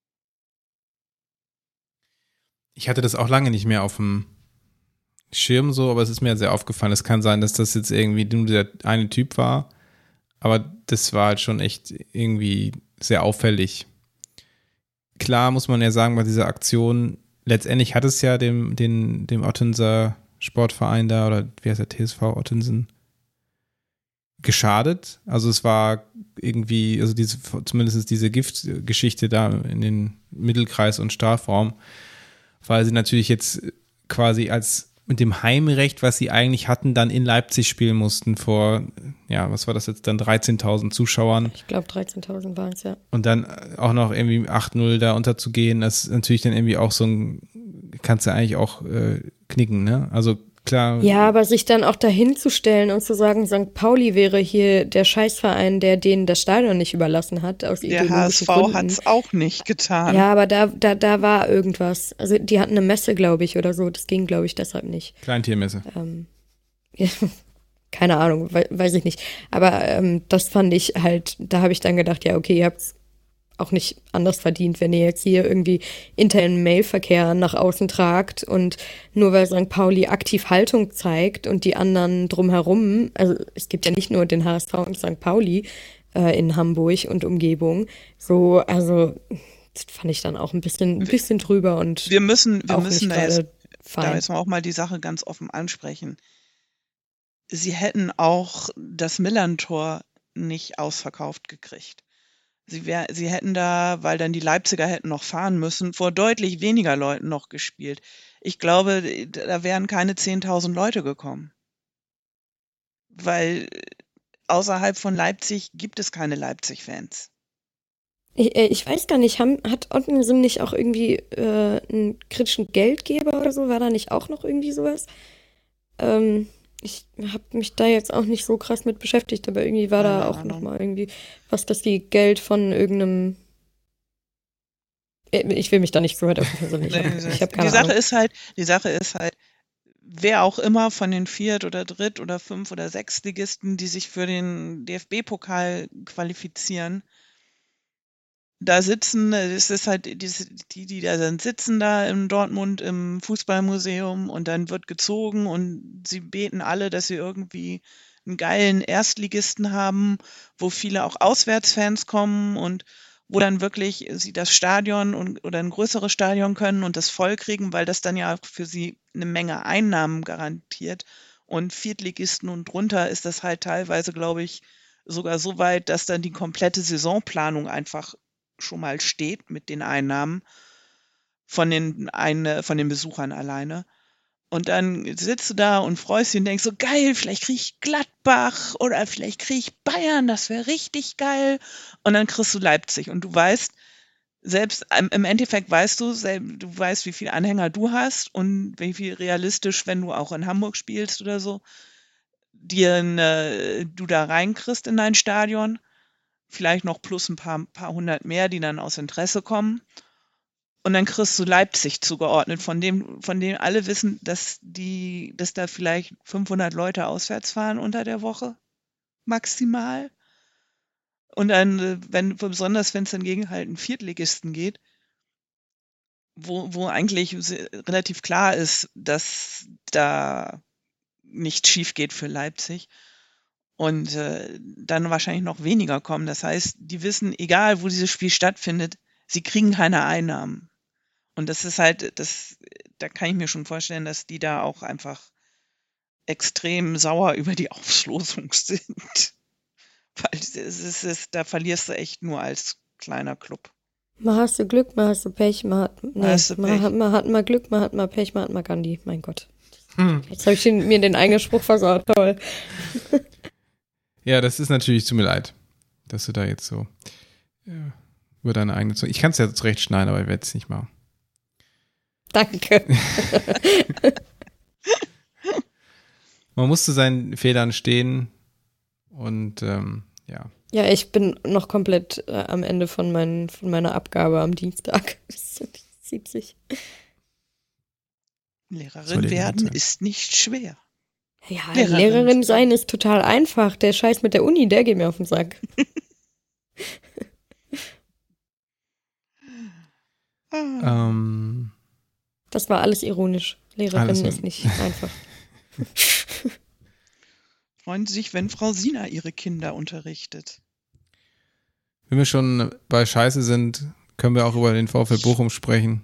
Ich hatte das auch lange nicht mehr auf dem Schirm so, aber es ist mir sehr aufgefallen. Es kann sein, dass das jetzt irgendwie nur der eine Typ war, aber das war halt schon echt irgendwie sehr auffällig. Klar muss man ja sagen, bei dieser Aktion, letztendlich hat es ja dem, den, dem Ottenser Sportverein da, oder wie heißt der, T S V Ottensen, geschadet. Also es war irgendwie, also diese, zumindest diese Giftgeschichte da in den Mittelkreis und Strafraum, weil sie natürlich jetzt quasi als mit dem Heimrecht, was sie eigentlich hatten, dann in Leipzig spielen mussten vor ja, was war das jetzt dann, dreizehntausend Zuschauern. Ich glaube dreizehntausend waren es, ja. Und dann auch noch irgendwie acht null da unterzugehen, das ist natürlich dann irgendwie auch so ein, kannst du eigentlich auch äh, knicken, ne? Also klar. Ja, aber sich dann auch dahin zu stellen und zu sagen, Sankt Pauli wäre hier der Scheißverein, der denen das Stadion nicht überlassen hat, aus Der ideologischen H S V Gründen. hat es auch nicht getan. Ja, aber da, da, da war irgendwas. Also die hatten eine Messe, glaube ich, oder so. Das ging, glaube ich, deshalb nicht. Kleintiermesse. Ähm, ja, keine Ahnung, we- weiß ich nicht. Aber ähm, das fand ich halt, da habe ich dann gedacht, ja, okay, ihr habt's auch nicht anders verdient, wenn ihr jetzt hier irgendwie internen Mailverkehr nach außen tragt und nur weil Sankt Pauli aktiv Haltung zeigt und die anderen drumherum, also es gibt ja nicht nur den H S V und Sankt Pauli äh, in Hamburg und Umgebung, so, also das fand ich dann auch ein bisschen, ein bisschen drüber und Wir müssen, wir auch müssen nicht da jetzt, gerade da fein. jetzt mal auch mal die Sache ganz offen ansprechen. Sie hätten auch das Millern-Tor nicht ausverkauft gekriegt. Sie, wär, sie hätten da, weil dann die Leipziger hätten noch fahren müssen, vor deutlich weniger Leuten noch gespielt. Ich glaube, da wären keine zehntausend Leute gekommen. Weil außerhalb von Leipzig gibt es keine Leipzig-Fans. Ich, äh, ich weiß gar nicht, haben, hat Ottensen nicht auch irgendwie äh, einen kritischen Geldgeber oder so? War da nicht auch noch irgendwie sowas? Ähm, ich habe mich da jetzt auch nicht so krass mit beschäftigt, aber irgendwie war da Keine auch Ahnung. noch mal irgendwie was, dass die Geld von irgendeinem. Äh, Ich will mich da nicht so weit auf den Fenster. Ich habe ich hab Die keine Sache Ahnung. ist halt, die Sache ist halt, wer auch immer von den Viert- oder Dritt- oder Fünf- oder Sechstligisten, die sich für den D F B-Pokal qualifizieren, da sitzen, es ist halt die, die, die da dann sitzen da in Dortmund im Fußballmuseum und dann wird gezogen und sie beten alle, dass sie irgendwie einen geilen Erstligisten haben, wo viele auch Auswärtsfans kommen und wo dann wirklich sie das Stadion und, oder ein größeres Stadion können und das voll kriegen, weil das dann ja für sie eine Menge Einnahmen garantiert. Und Viertligisten und drunter ist das halt teilweise, glaube ich, sogar so weit, dass dann die komplette Saisonplanung einfach schon mal steht mit den Einnahmen von den, eine, von den Besuchern alleine. Und dann sitzt du da und freust dich und denkst so, geil, vielleicht krieg ich Gladbach oder vielleicht krieg ich Bayern, das wäre richtig geil. Und dann kriegst du Leipzig und du weißt, selbst im im Endeffekt weißt du, sel- du weißt, wie viele Anhänger du hast und wie viel realistisch, wenn du auch in Hamburg spielst oder so, dir eine, du da reinkriegst in dein Stadion. Vielleicht noch plus ein paar, paar hundert mehr, die dann aus Interesse kommen. Und dann kriegst du Leipzig zugeordnet, von dem, von dem alle wissen, dass die, dass da vielleicht fünfhundert Leute auswärts fahren unter der Woche. Maximal. Und dann, äh, wenn, besonders wenn es dann gegen halt einen Viertligisten geht, wo, wo eigentlich se- relativ klar ist, dass da nichts schief geht für Leipzig. Und äh, dann wahrscheinlich noch weniger kommen. Das heißt, die wissen, egal wo dieses Spiel stattfindet, sie kriegen keine Einnahmen. Und das ist halt, das, da kann ich mir schon vorstellen, dass die da auch einfach extrem sauer über die Auslosung sind. Weil es ist, es, da verlierst du echt nur als kleiner Club. Mal hast du Glück, mal hast du Pech, mal hat, nee, hast du mal, Pech. hat, mal hat mal Glück, mal hat mal Pech, mal hat mal Gandhi. Mein Gott. Hm. Jetzt habe ich den, mir den eigenen Spruch versaut. Toll. Ja, das ist natürlich, tut mir leid, dass du da jetzt so ja, über deine eigene Zunge. Ich kann es ja zurechtschneiden, aber ich werde es nicht machen. Danke. Man muss zu seinen Fehlern stehen und ähm, ja. Ja, ich bin noch komplett äh, am Ende von, mein, von meiner Abgabe am Dienstag. Das zieht sich. Soll Lehrerin dir werden gesagt sein. ist nicht schwer. Ja, Lehrerin. Lehrerin sein ist total einfach. Der Scheiß mit der Uni, der geht mir auf den Sack. Ah. Ähm, Das war alles ironisch. Lehrerin Alles ist nicht einfach. Freuen Sie sich, wenn Frau Sina ihre Kinder unterrichtet. wenn wir schon bei Scheiße sind, können wir auch über den VfL Bochum sprechen.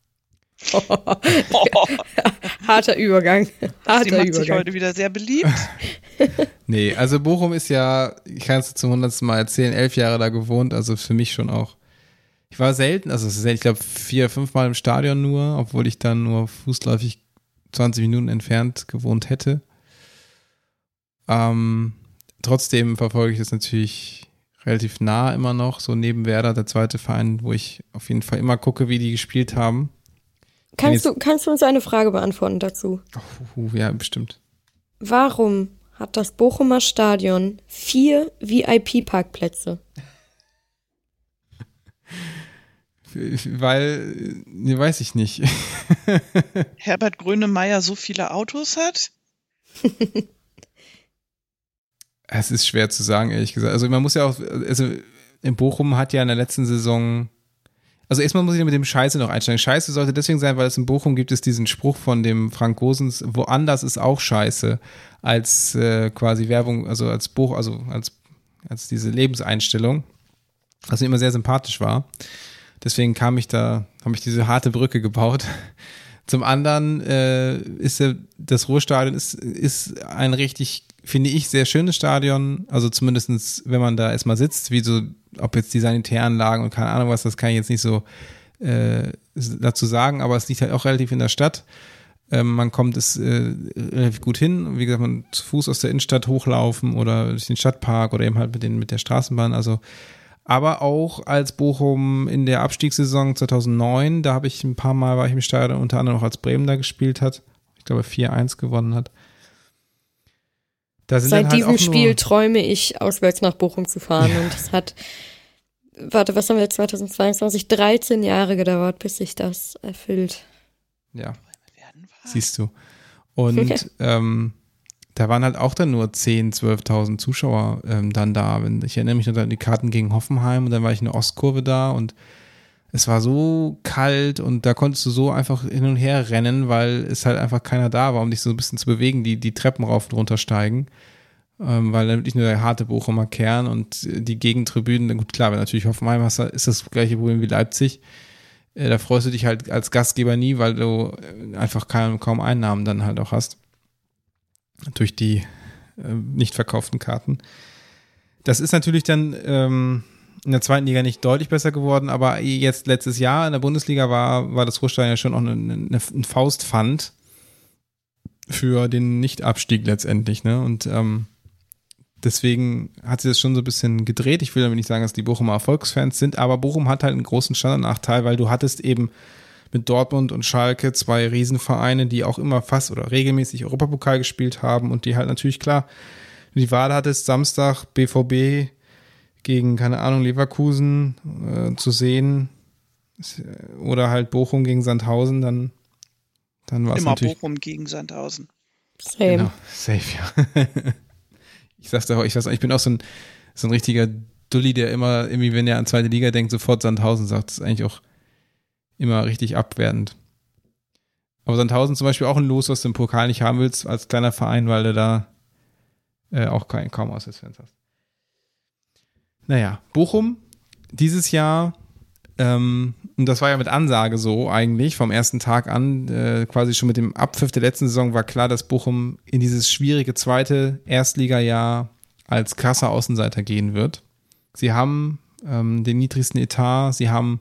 Harter Übergang. Sie Harter macht sich Übergang. heute wieder sehr beliebt. Nee, also Bochum ist ja, ich kann es zum hundertsten Mal erzählen, elf Jahre da gewohnt, also für mich schon auch. Ich war selten, also es ist selten, ich glaube vier, fünf Mal im Stadion nur, obwohl ich dann nur fußläufig zwanzig Minuten entfernt gewohnt hätte. Ähm, trotzdem verfolge ich das natürlich relativ nah immer noch, so neben Werder, der zweite Verein, wo ich auf jeden Fall immer gucke, wie die gespielt haben. Kannst du, kannst du uns eine Frage beantworten dazu? Oh, ja, bestimmt. Warum hat das Bochumer Stadion vier V I P-Parkplätze? Weil, ne, weiß ich nicht. Herbert Grönemeyer so viele Autos hat? Es ist schwer zu sagen, ehrlich gesagt. Also man muss ja auch, also in Bochum hat ja in der letzten Saison, also erstmal muss ich mit dem Scheiße noch einsteigen. Scheiße sollte deswegen sein, weil es in Bochum gibt es diesen Spruch von dem Frank Gosens, woanders ist auch Scheiße, als äh, quasi Werbung, also als Buch, also als, als diese Lebenseinstellung, was mir immer sehr sympathisch war. Deswegen kam ich da, habe ich diese harte Brücke gebaut. Zum anderen äh, ist der, das Ruhrstadion ist, ist ein richtig, finde ich, sehr schönes Stadion. Also zumindestens, wenn man da erstmal sitzt, wie so, ob jetzt die Sanitäranlagen und keine Ahnung was, das kann ich jetzt nicht so äh, dazu sagen, aber es liegt halt auch relativ in der Stadt. Ähm, man kommt es äh, relativ gut hin. Wie gesagt, man zu Fuß aus der Innenstadt hochlaufen oder durch den Stadtpark oder eben halt mit, den, mit der Straßenbahn. Also aber auch als Bochum in der Abstiegssaison zweitausendneun, da habe ich ein paar Mal, war ich im Stadion, unter anderem auch als Bremen da gespielt hat, ich glaube vier eins gewonnen hat. Da sind Seit dann halt diesem auch Spiel nur, träume ich, auswärts nach Bochum zu fahren. Ja. Und es hat, warte, was haben wir jetzt, zweitausendzweiundzwanzig, dreizehn Jahre gedauert, bis sich das erfüllt. Ja, siehst du. Und ähm, da waren halt auch dann nur zehntausend, zwölftausend Zuschauer ähm, dann da. Ich erinnere mich noch an die Karten gegen Hoffenheim und dann war ich in der Ostkurve da und es war so kalt und da konntest du so einfach hin und her rennen, weil es halt einfach keiner da war, um dich so ein bisschen zu bewegen, die, die Treppen rauf und runter steigen, ähm, weil dann wirklich nur der harte Bochumer Kern und die Gegentribünen, gut klar, wenn natürlich Hoffenheim hast, ist das gleiche Problem wie Leipzig. Äh, da freust du dich halt als Gastgeber nie, weil du einfach kaum, kaum Einnahmen dann halt auch hast. Durch die äh, nicht verkauften Karten. Das ist natürlich dann ähm, in der zweiten Liga nicht deutlich besser geworden, aber jetzt letztes Jahr in der Bundesliga war, war das Ruhrstadion ja schon auch eine, eine, ein Faustpfand für den Nicht-Abstieg letztendlich, ne? Und ähm, deswegen hat sich das schon so ein bisschen gedreht. Ich will damit nicht sagen, dass die Bochumer Erfolgsfans sind, aber Bochum hat halt einen großen Standardnachteil, weil du hattest eben mit Dortmund und Schalke zwei Riesenvereine, die auch immer fast oder regelmäßig Europapokal gespielt haben und die halt natürlich klar, die Wahl hattest, Samstag B V B gegen, keine Ahnung, Leverkusen äh, zu sehen oder halt Bochum gegen Sandhausen, dann, dann war es natürlich... Immer Bochum gegen Sandhausen. Same. Genau, safe, ja. ich sag's auch, ich, weiß, ich bin auch so ein, so ein richtiger Dulli, der immer, irgendwie, wenn er an zweite Liga denkt, sofort Sandhausen sagt. Das ist eigentlich auch immer richtig abwertend. Aber Sandhausen zum Beispiel auch ein Los, was du im Pokal nicht haben willst, als kleiner Verein, weil du da äh, auch kein, kaum Auswärtsfans hast. Naja, Bochum dieses Jahr, ähm, und das war ja mit Ansage so eigentlich, vom ersten Tag an, äh, quasi schon mit dem Abpfiff der letzten Saison war klar, dass Bochum in dieses schwierige zweite Erstligajahr als krasser Außenseiter gehen wird. Sie haben ähm, den niedrigsten Etat, sie haben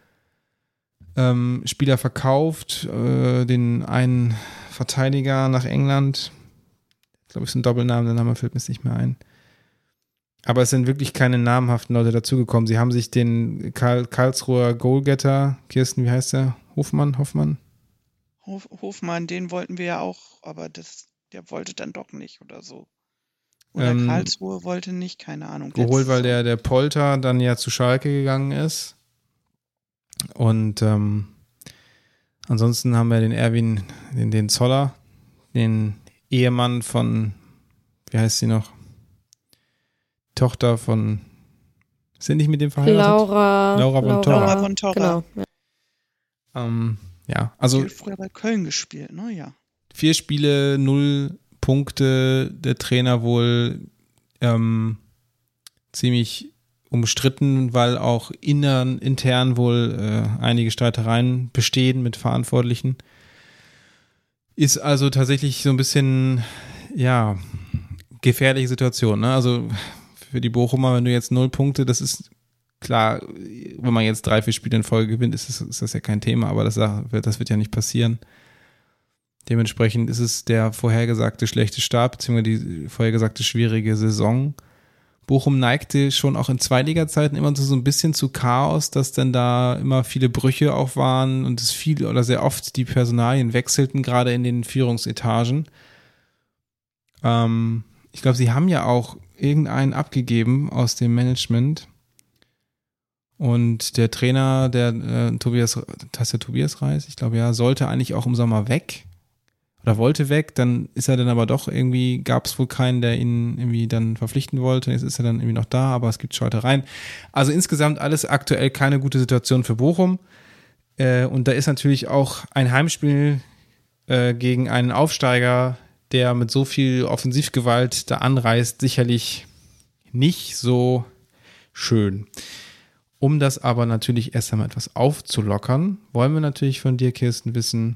Ähm, Spieler verkauft, äh, den einen Verteidiger nach England. Ich glaube, es ist ein Doppelname, der Name fällt mir jetzt nicht mehr ein. Aber es sind wirklich keine namhaften Leute dazugekommen. Sie haben sich den Karl, Karlsruher Goalgetter, Kirsten, wie heißt der? Hofmann, Hoffmann? Hof, Hofmann, den wollten wir ja auch, aber das, der wollte dann doch nicht oder so. Oder Ähm, Karlsruhe wollte nicht, keine Ahnung. Geholt, Letzte weil der, der Polter dann ja zu Schalke gegangen ist. Und ähm, ansonsten haben wir den Erwin, den, den Zoller, den Ehemann von, wie heißt sie noch? Tochter von, sind nicht mit dem verheiratet? Laura. Laura von Torra. Laura von Torra. Genau. Ja. Ähm, ja, Die also hat früher bei Köln gespielt, ne? Ja. vier Spiele, null Punkte, der Trainer wohl ähm, ziemlich umstritten, weil auch innern, intern wohl äh, einige Streitereien bestehen mit Verantwortlichen. Ist also tatsächlich so ein bisschen, ja, gefährliche Situation, ne? Also für die Bochumer, wenn du jetzt null Punkte, das ist klar, wenn man jetzt drei, vier Spiele in Folge gewinnt, ist das, ist das ja kein Thema, aber das, das wird ja nicht passieren. Dementsprechend ist es der vorhergesagte schlechte Start, beziehungsweise die vorhergesagte schwierige Saison. Bochum neigte schon auch in Zweitliga-Zeiten immer so ein bisschen zu Chaos, dass dann da immer viele Brüche auch waren und es viel oder sehr oft die Personalien wechselten, gerade in den Führungsetagen. Ähm, ich glaube, sie haben ja auch irgendeinen abgegeben aus dem Management. Und der Trainer, der äh, Tobias, heißt der Tobias Reis, ich glaube ja, sollte eigentlich auch im Sommer weg. Oder wollte weg, dann ist er dann aber doch irgendwie, gab es wohl keinen, der ihn irgendwie dann verpflichten wollte. Jetzt ist er dann irgendwie noch da, aber es gibt Scheitereien. Also insgesamt alles aktuell keine gute Situation für Bochum. Äh, und da ist natürlich auch ein Heimspiel äh, gegen einen Aufsteiger, der mit so viel Offensivgewalt da anreist, sicherlich nicht so schön. Um das aber natürlich erst einmal etwas aufzulockern, wollen wir natürlich von dir, Kirsten, wissen,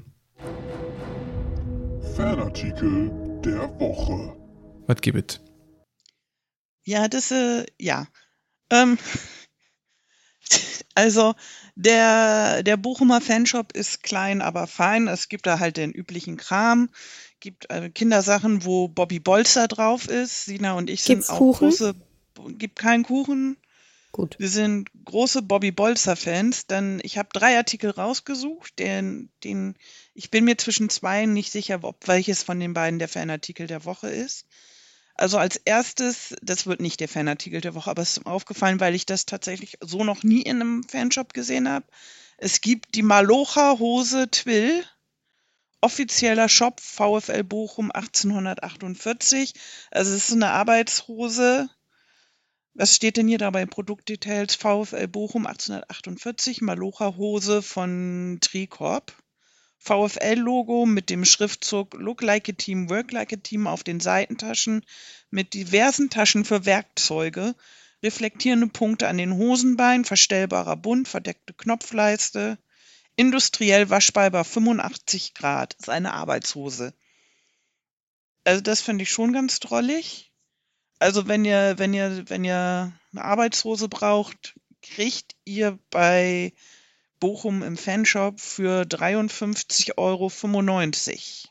Fanartikel der Woche. was gibt es? Ja, das, äh, ja. Ähm, also, der, der Bochumer Fanshop ist klein, aber fein. Es gibt da halt den üblichen Kram. Gibt äh, Kindersachen, wo Bobby Bolzer drauf ist. Sina und ich sind Gibt's auch Kuchen? große, gibt keinen Kuchen. Gut. Wir sind große Bobby Bolzer-Fans, denn ich habe drei Artikel rausgesucht, den, den ich bin mir zwischen zwei nicht sicher, ob welches von den beiden der Fanartikel der Woche ist. Also als erstes, das wird nicht der Fanartikel der Woche, aber es ist mir aufgefallen, weil ich das tatsächlich so noch nie in einem Fanshop gesehen habe. Es gibt die Malocha-Hose Twill, offizieller Shop VfL Bochum achtzehnhundertachtundvierzig. Also es ist eine Arbeitshose. Was steht denn hier da bei Produktdetails? VfL Bochum achtzehnhundertachtundvierzig, Malocha-Hose von Tricorp. VfL-Logo mit dem Schriftzug Look like a Team, Work like a Team auf den Seitentaschen mit diversen Taschen für Werkzeuge, reflektierende Punkte an den Hosenbeinen, verstellbarer Bund, verdeckte Knopfleiste, industriell waschbar bei fünfundachtzig Grad. Das ist eine Arbeitshose. Also das finde ich schon ganz drollig. Also wenn ihr, wenn ihr, wenn ihr eine Arbeitshose braucht, kriegt ihr bei Bochum im Fanshop für dreiundfünfzig Euro fünfundneunzig.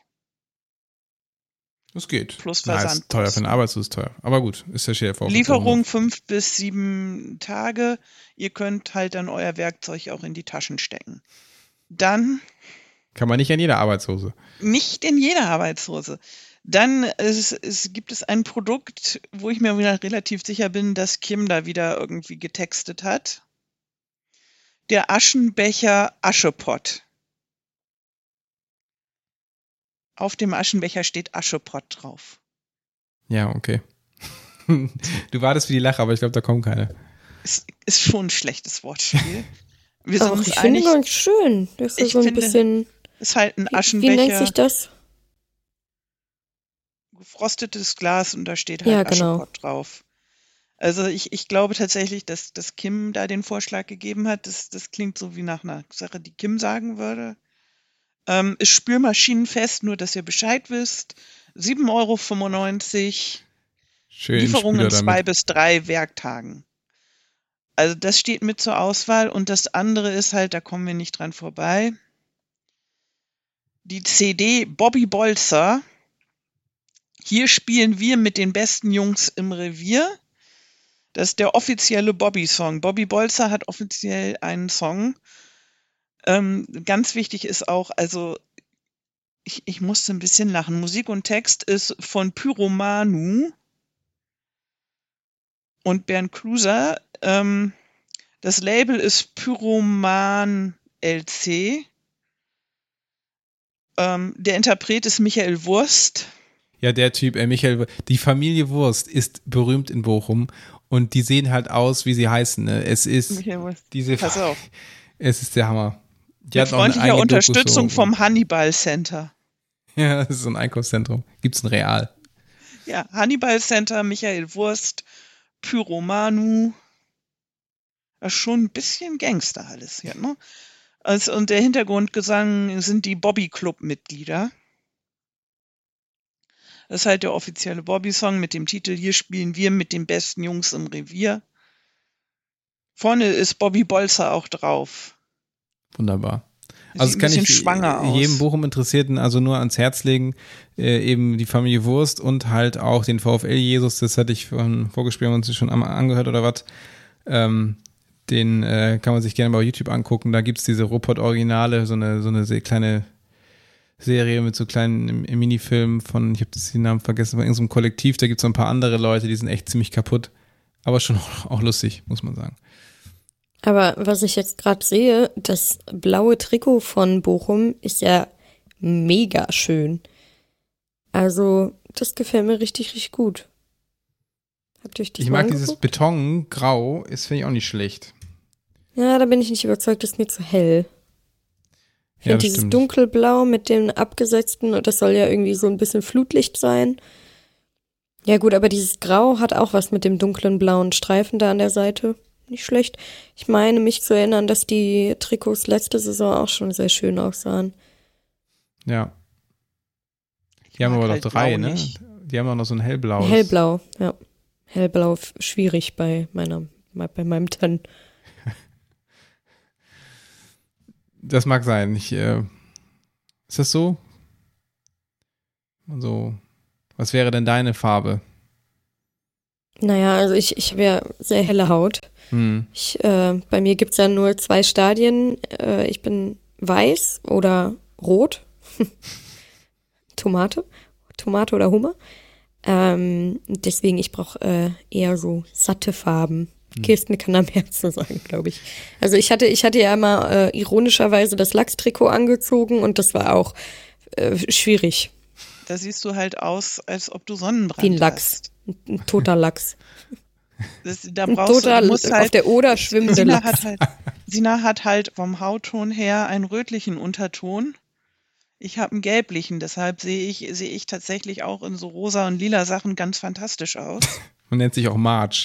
Das geht. Plus Na, ist Versand. teuer für einen Arbeitslos ist teuer. Aber gut, ist der Chef auch. Lieferung fünf bis sieben Tage. Ihr könnt halt dann euer Werkzeug auch in die Taschen stecken. Dann Kann man nicht an jeder Arbeitshose. nicht in jeder Arbeitshose. Dann es, es gibt es ein Produkt, wo ich mir wieder relativ sicher bin, dass Kim da wieder irgendwie getextet hat. Der Aschenbecher Aschepott. Auf dem Aschenbecher steht Aschepott drauf. Ja, okay. Du wartest für die Lache, aber ich glaube, da kommen keine. Ist, ist schon ein schlechtes Wortspiel. Wir sind Ach, uns ich finde einig, ganz schön. Das Ich ist so ein finde, bisschen. ist halt ein Wie, wie Aschenbecher, nennt sich das? gefrostetes Glas und da steht halt Ja, genau. Aschepott drauf. Also ich, ich glaube tatsächlich, dass, dass Kim da den Vorschlag gegeben hat. Das, das klingt so wie nach einer Sache, die Kim sagen würde. Ähm, ist spülmaschinenfest, nur dass ihr Bescheid wisst. sieben Euro fünfundneunzig, Schön Lieferung Spüler in zwei damit. bis drei Werktagen. Also das steht mit zur Auswahl und das andere ist halt, da kommen wir nicht dran vorbei, die C D Bobby Bolzer. Hier spielen wir mit den besten Jungs im Revier. Das ist der offizielle Bobby-Song. Bobby Bolzer hat offiziell einen Song. Ähm, ganz wichtig ist auch, also ich, ich musste ein bisschen lachen. Musik und Text ist von Pyromanu und Bernd Kluser. Ähm, das Label ist Pyroman L C. Ähm, der Interpret ist Michael Wurst. Ja, der Typ, äh, Michael, die Familie Wurst ist berühmt in Bochum und die sehen halt aus, wie sie heißen. Ne? Es ist Michael Wurst. diese, Pass auf. es ist der Hammer. Die Mit hat noch eine freundlicher eigene Unterstützung Doku-Show. vom Hannibal Center. Ja, das ist so ein Einkaufszentrum. Gibt's ein Real. Ja, Hannibal Center, Michael Wurst, Pyromanu. Das ist schon ein bisschen Gangster alles hier, ne? Also, und der Hintergrundgesang sind die Bobby-Club-Mitglieder. Das ist halt der offizielle Bobby-Song mit dem Titel Hier spielen wir mit den besten Jungs im Revier. Vorne ist Bobby Bolzer auch drauf. Wunderbar. Also Sieht das ein kann bisschen ich schwanger aus. jedem Bochum-Interessierten also nur ans Herz legen, äh, eben die Familie Wurst und halt auch den VfL Jesus, das hatte ich von Vorgespräch uns schon einmal angehört oder was. Ähm, den äh, kann man sich gerne bei YouTube angucken. Da gibt's diese Ruhrpott-Originale, so eine, so eine sehr kleine Serie mit so kleinen Minifilmen von, ich habe das den Namen vergessen, von irgendeinem Kollektiv. Da gibt's noch ein paar andere Leute, die sind echt ziemlich kaputt. Aber schon auch, auch lustig, muss man sagen. Aber was ich jetzt gerade sehe, das blaue Trikot von Bochum ist ja mega schön. Also, das gefällt mir richtig, richtig gut. Habt ihr euch das Ich mal mag dieses angeguckt? Betongrau, ist finde ich auch nicht schlecht. Ja, da bin ich nicht überzeugt, das ist mir zu hell. Ich Ja, finde das dieses stimmt. dunkelblau mit den abgesetzten, und das soll ja irgendwie so ein bisschen Flutlicht sein. Ja gut, aber dieses Grau hat auch was mit dem dunklen blauen Streifen da an der Seite. Nicht schlecht. Ich meine, mich zu erinnern, dass die Trikots letzte Saison auch schon sehr schön aussahen. Ja. Ich Die haben mag aber halt doch drei, Blau ne? nicht. Die haben auch noch so ein hellblaues. Hellblau, ja. Hellblau f- schwierig bei meiner, bei meinem Tan. Das mag sein. Ich, äh, ist das so? Also, was wäre denn deine Farbe? Naja, also ich, ich habe ja sehr helle Haut. Hm. Ich, äh, bei mir gibt's ja nur zwei Stadien. Äh, ich bin weiß oder rot. Tomate. Tomate oder Hummer. Ähm, deswegen, ich brauche äh, eher so satte Farben. Hm. Kirsten kann da mehr zu sagen, glaube ich. Also ich hatte, ich hatte ja mal äh, ironischerweise das Lachstrikot angezogen und das war auch äh, schwierig. Da siehst du halt aus, als ob du Sonnenbrand Wie ein Lachs. hast. Ein, ein toter Lachs. Das, da Ein brauchst toter, du, du musst auf halt, der Oder schwimmende Sina Lachs. hat halt, Sina hat halt vom Hautton her einen rötlichen Unterton. Ich habe einen gelblichen, deshalb sehe ich, sehe ich tatsächlich auch in so rosa und lila Sachen ganz fantastisch aus. Man nennt sich auch March.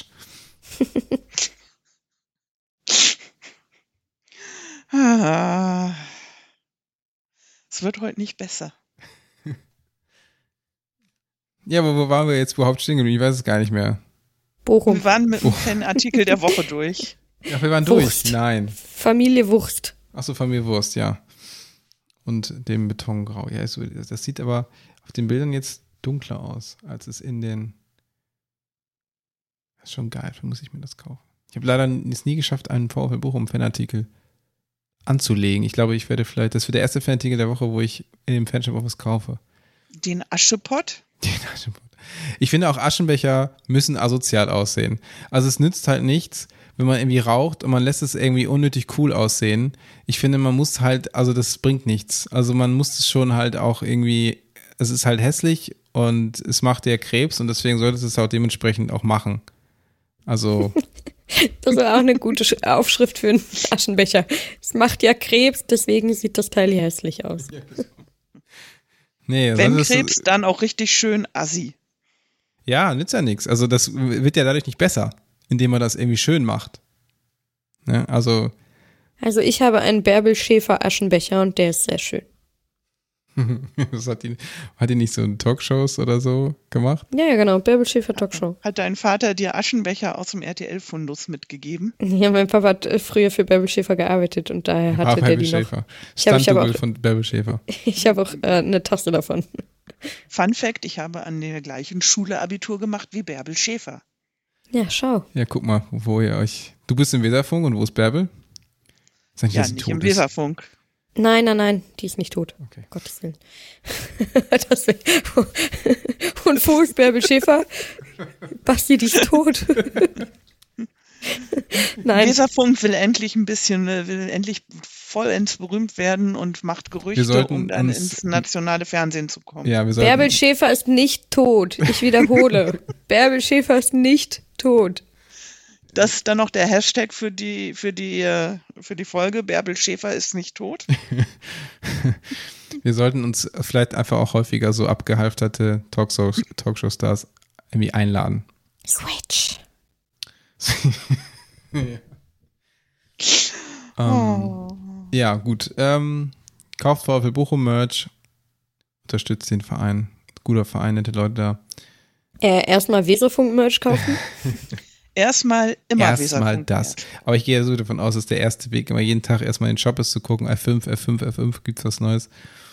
Ah. Es wird heute nicht besser. Ja, aber wo waren wir jetzt überhaupt stehen geblieben? Ich weiß es gar nicht mehr. Bochum. Wir waren mit dem Fanartikel der Woche durch. Ja, wir waren Wurst. durch. Nein. Familie Wurst. Achso, Familie Wurst, ja. Und dem Betongrau. Ja, ist so- das sieht aber auf den Bildern jetzt dunkler aus, als es in den. Das ist schon geil, dann muss ich mir das kaufen. Ich habe leider es nie geschafft, einen VfL Bochum-Fanartikel anzulegen. Ich glaube, ich werde vielleicht, das wird der erste Fanartikel der Woche, wo ich in dem Fanshop auch was kaufe. Den Aschepott. Den Aschenbecher. Ich finde auch Aschenbecher müssen asozial aussehen. Also es nützt halt nichts, wenn man irgendwie raucht und man lässt es irgendwie unnötig cool aussehen. Ich finde, man muss halt, also das bringt nichts. Also man muss es schon halt auch irgendwie, es ist halt hässlich und es macht ja Krebs und deswegen sollte es auch dementsprechend auch machen. Also Das ist auch eine gute Sch- Aufschrift für einen Aschenbecher. Es macht ja Krebs, deswegen sieht das Teil hier hässlich aus. nee, Wenn sonst ist- Krebs, dann auch richtig schön assi. ja, nützt ja nichts. Also das wird ja dadurch nicht besser, indem man das irgendwie schön macht. Ne? Also Also ich habe einen Bärbel Schäfer Aschenbecher und der ist sehr schön. das hat die, hat die nicht so Talkshows oder so gemacht? Ja, ja, genau, Bärbel Schäfer Talkshow. Hat dein Vater dir Aschenbecher aus dem R T L-Fundus mitgegeben? Ja, mein Papa hat äh, früher für Bärbel Schäfer gearbeitet und daher hatte der Bärbel die noch. Schäfer. Ich habe ich hab Stunt-Double auch, von Bärbel Schäfer. ich hab auch äh, eine Tasse davon. Fun Fact, ich habe an der gleichen Schule Abitur gemacht wie Bärbel Schäfer. Ja, schau. Ja, guck mal, wo ihr euch. Du bist im Weserfunk und wo ist Bärbel? Sag Ja, dass sie nicht tot im ist. Weserfunk. Nein, nein, nein, die ist nicht tot. Okay. Gottes Willen. Das wär, und wo ist Bärbel Schäfer? Basti, die ist tot. Nein, Weserfunk will endlich ein bisschen, äh, will endlich vollends berühmt werden und macht Wir Gerüchte, sollten um dann uns- ins nationale Fernsehen zu kommen. Ja, wir sollten, Bärbel Schäfer ist nicht tot. Ich wiederhole. Bärbel Schäfer ist nicht tot. Das ist dann noch der Hashtag für die, für die, äh, für die Folge. Bärbel Schäfer ist nicht tot. wir sollten uns vielleicht einfach auch häufiger so abgehalfterte Talkshow- Talkshow-Stars irgendwie einladen. Switch. ähm, Ja, gut. Ähm, kauft VfL Bochum Merch. Unterstützt den Verein. Guter Verein, nette Leute da. Äh, erstmal Weserfunk-Merch kaufen. erstmal immer Erstmal das. Aber ich gehe ja so davon aus, dass der erste Weg immer jeden Tag erstmal in den Shop ist, zu gucken, F fünf, F fünf, F fünf, gibt's was Neues.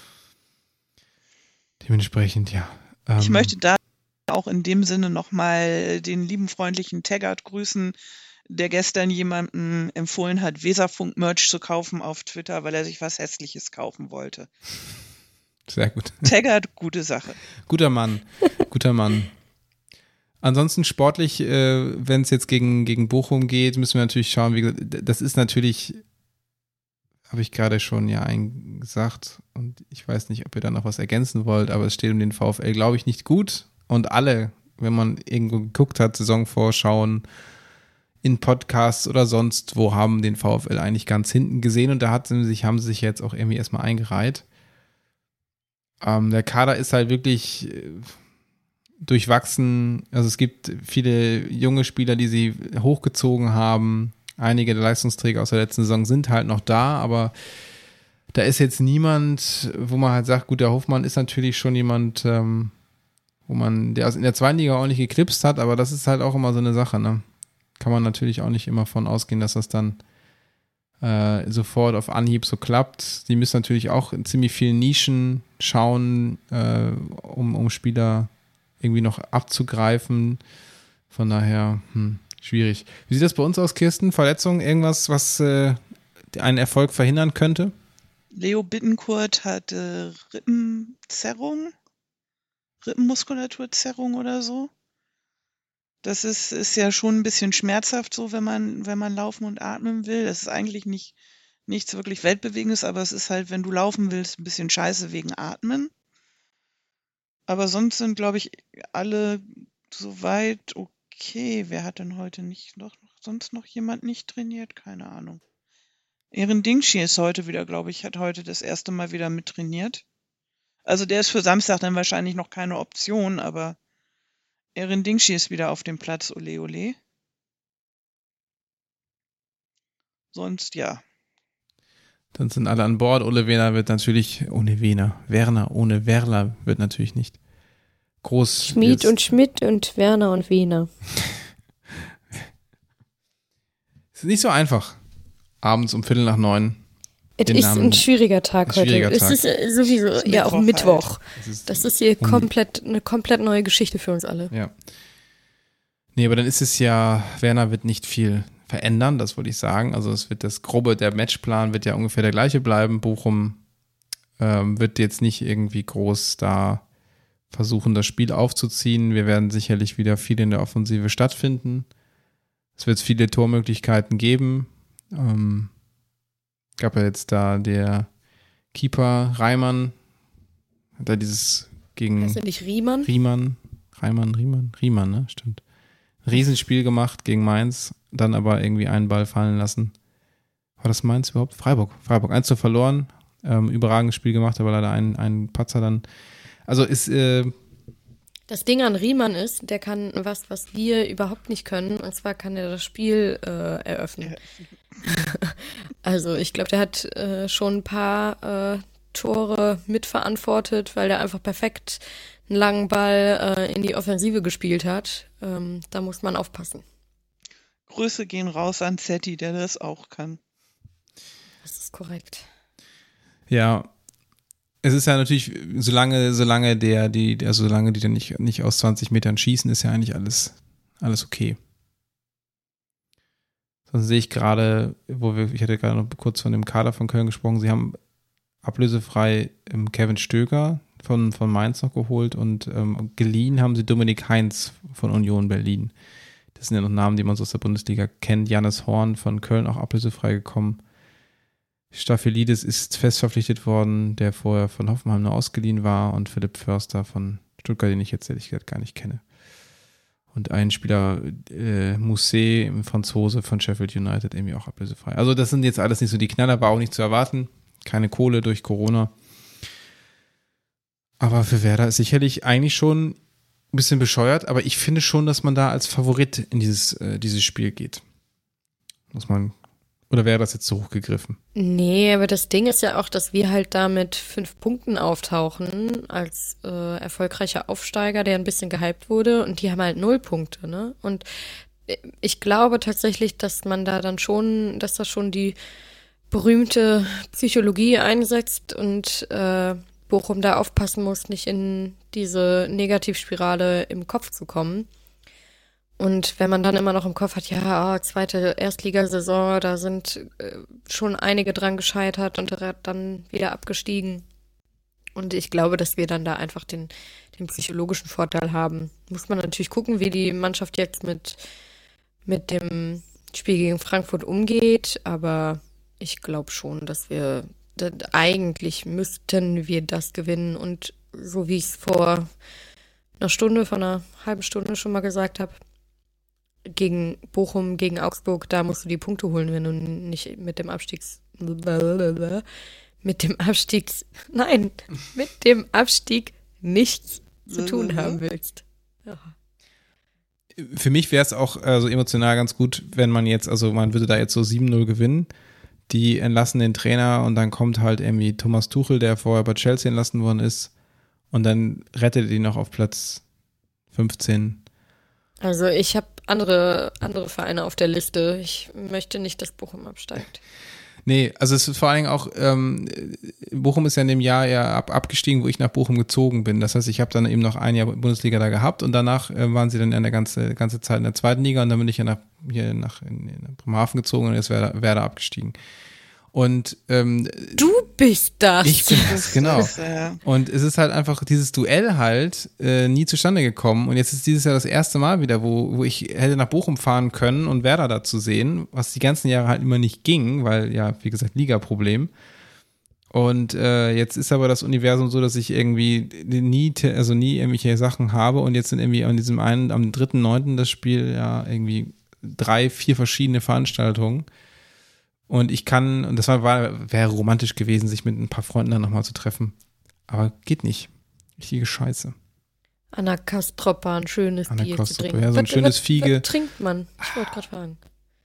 Dementsprechend, ja. Ähm, Ich möchte da auch in dem Sinne nochmal den lieben, freundlichen Taggart grüßen, der gestern jemandem empfohlen hat, Weserfunk-Merch zu kaufen auf Twitter, weil er sich was Hässliches kaufen wollte. Sehr gut. Taggart, gute Sache. Guter Mann. Guter Mann. Ansonsten sportlich, äh, wenn es jetzt gegen, gegen Bochum geht, müssen wir natürlich schauen, wie gesagt, das ist natürlich, habe ich gerade schon ja gesagt und ich weiß nicht, ob ihr da noch was ergänzen wollt, aber es steht um den VfL, glaube ich, nicht gut und alle, wenn man irgendwo geguckt hat, Saisonvorschauen in Podcasts oder sonst wo, haben den VfL eigentlich ganz hinten gesehen und da hat sie sich, haben sie sich jetzt auch irgendwie erstmal eingereiht. Ähm, der Kader ist halt wirklich äh, durchwachsen. Also es gibt viele junge Spieler, die sie hochgezogen haben. Einige der Leistungsträger aus der letzten Saison sind halt noch da, aber da ist jetzt niemand, wo man halt sagt, gut, der Hofmann ist natürlich schon jemand, ähm, wo man, der in der zweiten Liga auch nicht geklipst hat, aber das ist halt auch immer so eine Sache, ne? Kann man natürlich auch nicht immer von ausgehen, dass das dann äh, sofort auf Anhieb so klappt. Die müssen natürlich auch in ziemlich vielen Nischen schauen, äh, um, um Spieler irgendwie noch abzugreifen. Von daher, hm, schwierig. Wie sieht das bei uns aus, Kirsten? Verletzungen, irgendwas, was äh, einen Erfolg verhindern könnte? Leo Bittencourt hatte Rippenzerrung, Rippenmuskulaturzerrung oder so. Das ist, ist ja schon ein bisschen schmerzhaft so, wenn man, wenn man laufen und atmen will. Das ist eigentlich nicht, nichts wirklich Weltbewegendes, aber es ist halt, wenn du laufen willst, ein bisschen scheiße wegen Atmen. Aber sonst sind, glaube ich, alle soweit okay. Wer hat denn heute nicht noch, sonst noch jemand nicht trainiert? Keine Ahnung. Erin Dingshi ist heute wieder, glaube ich, hat heute das erste Mal wieder mit trainiert. Also der ist für Samstag dann wahrscheinlich noch keine Option, aber Erin Dingshi ist wieder auf dem Platz, ole ole. Sonst ja. Dann sind alle an Bord. Ole Werner wird natürlich, ohne Werner, Werner ohne Werler wird natürlich nicht groß. Schmied und Schmidt und Werner und Wiener. Es ist nicht so einfach. Abends um Viertel nach neun. Es ist ein schwieriger Tag ein schwieriger heute. Tag. Es ist sowieso, ist ja, auch Mittwoch Mittwoch. Es ist Das ist hier um- komplett eine komplett neue Geschichte für uns alle. Ja. Nee, aber dann ist es ja, Werner wird nicht viel verändern, das wollte ich sagen. Also es wird das Grobe, der Matchplan wird ja ungefähr der gleiche bleiben. Bochum ähm, wird jetzt nicht irgendwie groß da versuchen, das Spiel aufzuziehen. Wir werden sicherlich wieder viel in der Offensive stattfinden. Es wird viele Tormöglichkeiten geben. Ähm, gab ja jetzt da der Keeper Reimann, hat da dieses gegen Heißt er nicht Riemann? Riemann, Reimann, Riemann, Riemann, ne? Stimmt. Riesenspiel gemacht gegen Mainz, dann aber irgendwie einen Ball fallen lassen. War das Mainz überhaupt? Freiburg, Freiburg, eins zu verloren, ähm, überragendes Spiel gemacht, aber leider ein, ein Patzer dann. Also ist, äh, Das Ding an Riemann ist, der kann was, was wir überhaupt nicht können, und zwar kann er das Spiel äh, eröffnen. Also ich glaube, der hat äh, schon ein paar äh, Tore mitverantwortet, weil der einfach perfekt einen langen Ball äh, in die Offensive gespielt hat. Ähm, da muss man aufpassen. Grüße gehen raus an Zetti, der das auch kann. Das ist korrekt. ja, es ist ja natürlich, solange, solange der, die, also solange die dann nicht, nicht aus zwanzig Metern schießen, ist ja eigentlich alles, alles okay. Sonst sehe ich gerade, wo wir, ich hatte gerade noch kurz von dem Kader von Köln gesprochen, sie haben ablösefrei ähm, Kevin Stöger von, von Mainz noch geholt und ähm, geliehen haben sie Dominik Heinz von Union Berlin. Das sind ja noch Namen, die man so aus der Bundesliga kennt. Jannis Horn von Köln auch ablösefrei gekommen. Staphylides ist fest verpflichtet worden, der vorher von Hoffenheim nur ausgeliehen war, und Philipp Förster von Stuttgart, den ich jetzt ehrlich gesagt gar nicht kenne. Und ein Spieler, äh, Mousset, im Franzose von Sheffield United, irgendwie auch ablösefrei. Also das sind jetzt alles nicht so die Knaller, war auch nicht zu erwarten. Keine Kohle durch Corona. Aber für Werder ist sicherlich eigentlich schon ein bisschen bescheuert, aber ich finde schon, dass man da als Favorit in dieses, äh, dieses Spiel geht. Muss man, oder wäre das jetzt zu hoch gegriffen? Nee, aber das Ding ist ja auch, dass wir halt da mit fünf Punkten auftauchen als äh, erfolgreicher Aufsteiger, der ein bisschen gehypt wurde, und die haben halt null Punkte, ne? Und ich glaube tatsächlich, dass man da dann schon, dass da schon die berühmte Psychologie einsetzt und äh, Bochum da aufpassen muss, nicht in diese Negativspirale im Kopf zu kommen. Und wenn man dann immer noch im Kopf hat, ja, oh, zweite Erstligasaison, da sind äh, schon einige dran gescheitert und dann wieder abgestiegen. Und ich glaube, dass wir dann da einfach den, den psychologischen Vorteil haben. Muss man natürlich gucken, wie die Mannschaft jetzt mit, mit dem Spiel gegen Frankfurt umgeht, aber ich glaube schon, dass wir, dass eigentlich müssten wir das gewinnen und so wie ich es vor einer Stunde, vor einer halben Stunde schon mal gesagt habe, gegen Bochum, gegen Augsburg, da musst du die Punkte holen, wenn du nicht mit dem Abstiegs... mit dem Abstiegs... Nein, mit dem Abstieg nichts zu tun haben willst. Ja. Für mich wäre es auch also emotional ganz gut, wenn man jetzt, also man würde da jetzt so sieben null gewinnen, die entlassen den Trainer und dann kommt halt irgendwie Thomas Tuchel, der vorher bei Chelsea entlassen worden ist und dann rettet die noch auf Platz fünfzehn. Also ich habe andere, andere Vereine auf der Liste. Ich möchte nicht, dass Bochum absteigt. Nee, also es ist vor allen Dingen auch, ähm, Bochum ist ja in dem Jahr ja ab, abgestiegen, wo ich nach Bochum gezogen bin. Das heißt, ich habe dann eben noch ein Jahr Bundesliga da gehabt und danach äh, waren sie dann in der ganze, ganze Zeit in der zweiten Liga und dann bin ich ja nach, hier nach in, in Bremerhaven gezogen und jetzt wäre Werder abgestiegen. Und ähm, du bist das. Ich bin das, genau. Und es ist halt einfach dieses Duell halt äh, nie zustande gekommen. Und jetzt ist dieses Jahr das erste Mal wieder, wo, wo ich hätte nach Bochum fahren können und Werder da zu sehen, was die ganzen Jahre halt immer nicht ging, weil ja, wie gesagt, Liga-Problem. Und äh, jetzt ist aber das Universum so, dass ich irgendwie nie, also nie irgendwelche Sachen habe und jetzt sind irgendwie an diesem einen, am dritten neunten das Spiel ja irgendwie drei, vier verschiedene Veranstaltungen. Und ich kann, und das war, war wäre romantisch gewesen, sich mit ein paar Freunden dann nochmal zu treffen. Aber geht nicht. Richtige Scheiße. Anna Kastropper, ein schönes Anna Bier Kastropper, zu trinken. ja, so ein was, schönes was, Fiege. Was trinkt man? Ich wollte gerade fragen.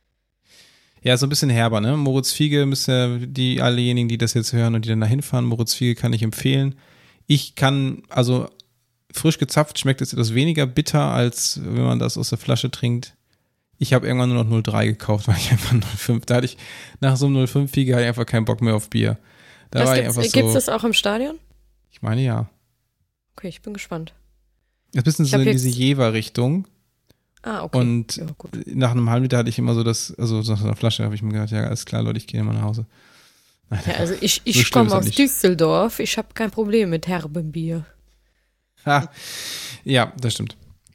Ja, so ein bisschen herber, ne? Moritz Fiege müssen die, allejenigen, die das jetzt hören und die dann da hinfahren, Moritz Fiege kann ich empfehlen. Ich kann, also frisch gezapft schmeckt es etwas weniger bitter, als wenn man das aus der Flasche trinkt. Ich habe irgendwann nur noch null Komma drei gekauft, weil ich einfach null Komma fünf, da hatte ich, nach so einem null Komma fünf Fiege hatte ich einfach keinen Bock mehr auf Bier. Da das war ich gibt's, einfach so. Gibt's das auch im Stadion? Ich meine, ja. Okay, ich bin gespannt. Das ist ein bisschen Ich so hab in jetzt- diese Jever-Richtung. Ah, okay. Und Ja, gut. nach einem halben Liter hatte ich immer so das, also so nach einer Flasche habe ich mir gedacht, ja, alles klar, Leute, ich gehe mal nach Hause. Nein, Ja, also ich, so ich schlimm komme ist er aus nicht. Düsseldorf. Ich habe kein Problem mit herbem Bier. Ha. Ja, das stimmt.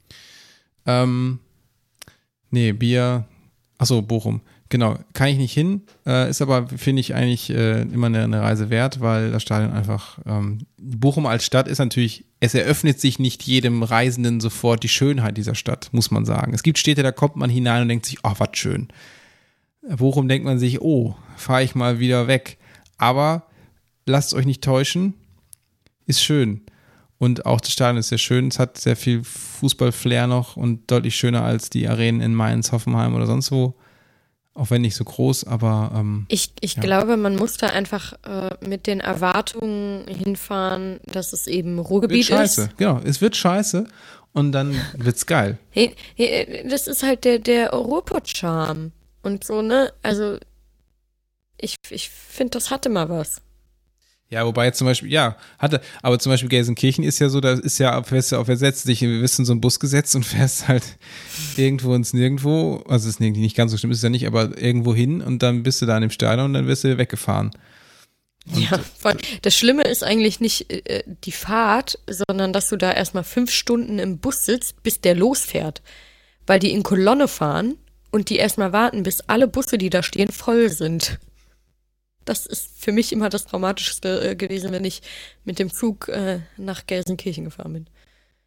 Ähm, nee, Bier, achso, Bochum. Genau, kann ich nicht hin, äh, ist aber, finde ich, eigentlich äh, immer eine, eine Reise wert, weil das Stadion einfach, ähm, Bochum als Stadt ist natürlich, es eröffnet sich nicht jedem Reisenden sofort die Schönheit dieser Stadt, muss man sagen. Es gibt Städte, da kommt man hinein und denkt sich, oh, was schön. Bochum denkt man sich, oh, fahre ich mal wieder weg. Aber lasst euch nicht täuschen, ist schön. Und auch das Stadion ist sehr schön, es hat sehr viel Fußball-Flair noch und deutlich schöner als die Arenen in Mainz, Hoffenheim oder sonst wo. Auch wenn nicht so groß, aber ähm, Ich, ich Ja. glaube, man muss da einfach äh, mit den Erwartungen hinfahren, dass es eben wird Ruhrgebiet scheiße. ist. Genau, es wird scheiße und dann wird's geil. Hey, hey, das ist halt der, der Ruhrpott-Charme. Und so, ne? Also, ich, ich finde, das hatte mal was. Ja, wobei jetzt zum Beispiel, ja, hatte, aber zum Beispiel Gelsenkirchen ist ja so, da ist ja, fährst du auf, er setzt dich, wir wissen, so ein Bus gesetzt und fährst halt irgendwo ins Nirgendwo, also ist nicht, nicht ganz so schlimm, ist es ja nicht, aber irgendwo hin und dann bist du da in dem Stadion und dann wirst du weggefahren. Ja, voll. Das Schlimme ist eigentlich nicht äh, die Fahrt, sondern dass du da erstmal fünf Stunden im Bus sitzt, bis der losfährt. Weil die in Kolonne fahren und die erstmal warten, bis alle Busse, die da stehen, voll sind. Das ist für mich immer das Traumatischste äh, gewesen, wenn ich mit dem Zug äh, nach Gelsenkirchen gefahren bin.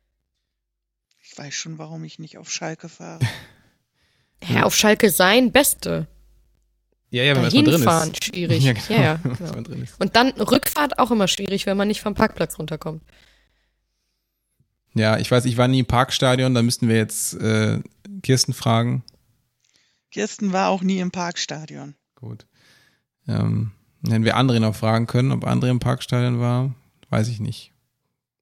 Ich weiß schon, warum ich nicht auf Schalke fahre. Ja, auf Schalke sein Beste. Ja, ja, wenn man Dahin erstmal drin fahren, ist. schwierig. Ja, genau. Ja, ja, Wenn genau. man drin ist. Und dann Rückfahrt auch immer schwierig, wenn man nicht vom Parkplatz runterkommt. Ja, ich weiß, ich war nie im Parkstadion, da müssten wir jetzt äh, Kirsten fragen. Kirsten war auch nie im Parkstadion. Gut. Ähm, wenn wir André noch fragen können, ob André im Parkstadion war, weiß ich nicht.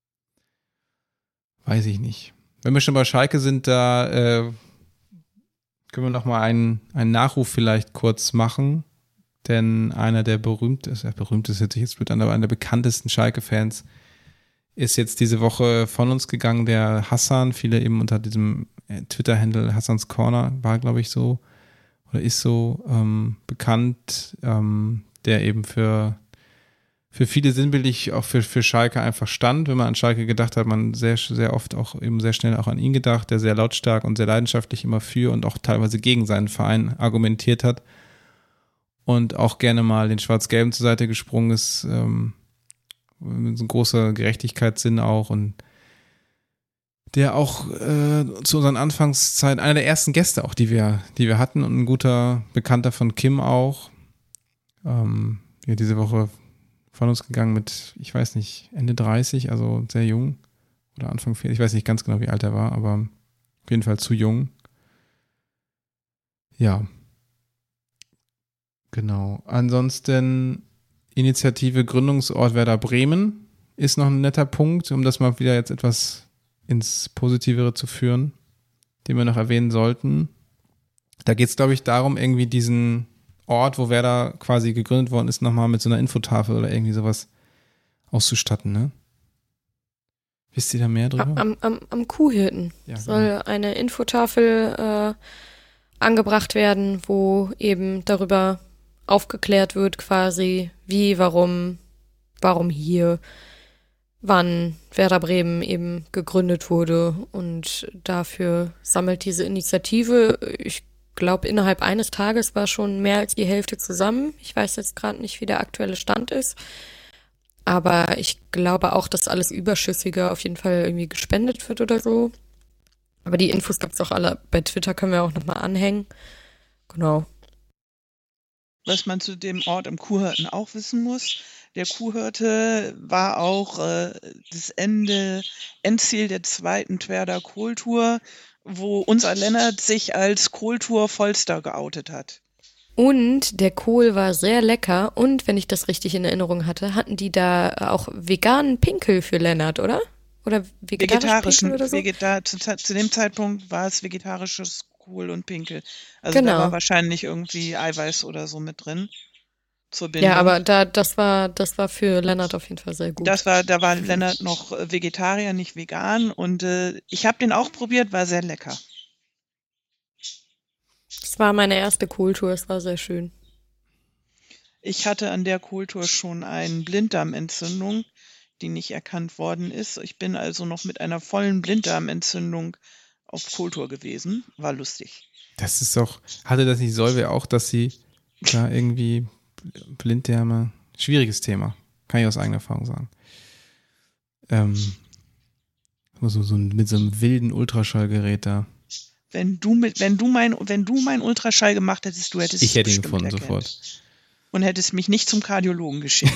Weiß ich nicht. Wenn wir schon bei Schalke sind, da äh, Können wir noch mal einen, einen Nachruf vielleicht kurz machen? Denn einer der berühmtesten, ja, berühmtesten hört sich jetzt blöd an, aber einer der bekanntesten Schalke-Fans ist jetzt diese Woche von uns gegangen, der Hassan, viele eben unter diesem Twitter-Handle Hassans Corner war, glaube ich, so, oder ist so ähm, bekannt, ähm, der eben für, für viele sinnbildlich auch für, für Schalke einfach stand. Wenn man an Schalke gedacht hat, man sehr, sehr oft auch eben sehr schnell auch an ihn gedacht, der sehr lautstark und sehr leidenschaftlich immer für und auch teilweise gegen seinen Verein argumentiert hat und auch gerne mal den Schwarz-Gelben zur Seite gesprungen ist, ähm, mit so einem großen Gerechtigkeitssinn auch und der auch äh, zu unseren Anfangszeiten einer der ersten Gäste auch, die wir, die wir hatten und ein guter Bekannter von Kim auch. Ähm, ja, diese Woche von uns gegangen mit, ich weiß nicht, Ende dreißig, also sehr jung oder Anfang vierzig, ich weiß nicht ganz genau, wie alt er war, aber auf jeden Fall zu jung. Ja. Genau. Ansonsten Initiative Gründungsort Werder Bremen ist noch ein netter Punkt, um das mal wieder jetzt etwas ins Positivere zu führen, den wir noch erwähnen sollten. Da geht es, glaube ich, darum, irgendwie diesen Ort, wo Werder quasi gegründet worden ist, nochmal mit so einer Infotafel oder irgendwie sowas auszustatten, ne? Wisst ihr da mehr drüber? Am, am, am Kuhhirten Ja, soll genau. eine Infotafel äh, angebracht werden, wo eben darüber aufgeklärt wird quasi, wie, warum, warum hier, wann Werder Bremen eben gegründet wurde und dafür sammelt diese Initiative, ich glaube, innerhalb eines Tages war schon mehr als die Hälfte zusammen. Ich weiß jetzt gerade nicht, wie der aktuelle Stand ist, aber ich glaube auch, dass alles Überschüssige auf jeden Fall irgendwie gespendet wird oder so. Aber die Infos gibt's auch alle bei Twitter, können wir auch nochmal anhängen. Genau. Was man zu dem Ort im Kuhhirten auch wissen muss, der Kuhhirte war auch äh, das Ende, Endziel der zweiten Twerder Kohltour, wo unser Lennart sich als Kohltour Vollster geoutet hat. Und der Kohl war sehr lecker und, wenn ich das richtig in Erinnerung hatte, hatten die da auch veganen Pinkel für Lennart, oder? Oder Vegetarischen, Pinkel oder so? Vegeta- zu, zu dem Zeitpunkt war es vegetarisches Kohl und Pinkel. Also Genau. da war wahrscheinlich irgendwie Eiweiß oder so mit drin. Zur Bindung. Ja, aber da, das war, das war für Lennart auf jeden Fall sehr gut. Das war, da war Lennart noch äh, Vegetarier, nicht vegan. Und äh, ich habe den auch probiert, war sehr lecker. Das war meine erste Kohltour, es war sehr schön. Ich hatte an der Kohltour schon eine Blinddarmentzündung, die nicht erkannt worden ist. Ich bin also noch mit einer vollen Blinddarmentzündung auf Kohltour gewesen. War lustig. Das ist doch, hatte das nicht Solveig auch, dass sie da irgendwie Blinddarme, schwieriges Thema, kann ich aus eigener Erfahrung sagen. Ähm, so, so mit so einem wilden Ultraschallgerät da. Wenn du mit, wenn du mein, wenn du mein Ultraschall gemacht hättest, du hättest Ich hätte ihn bestimmt gefunden erkannt. sofort. Und hättest mich nicht zum Kardiologen geschickt.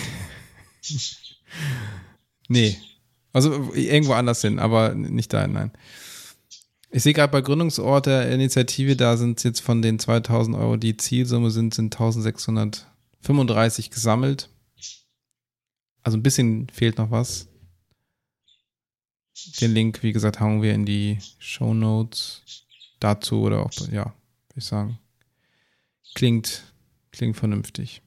Nee. Also irgendwo anders hin, aber nicht da, nein. Ich sehe gerade bei Gründungsort der Initiative, da sind jetzt von den zweitausend Euro, die Zielsumme sind, sind eintausendsechshundertfünfunddreißig gesammelt. Also ein bisschen fehlt noch was. Den Link, wie gesagt, hauen wir in die Shownotes dazu oder auch, ja, würde ich sagen. Klingt, klingt vernünftig.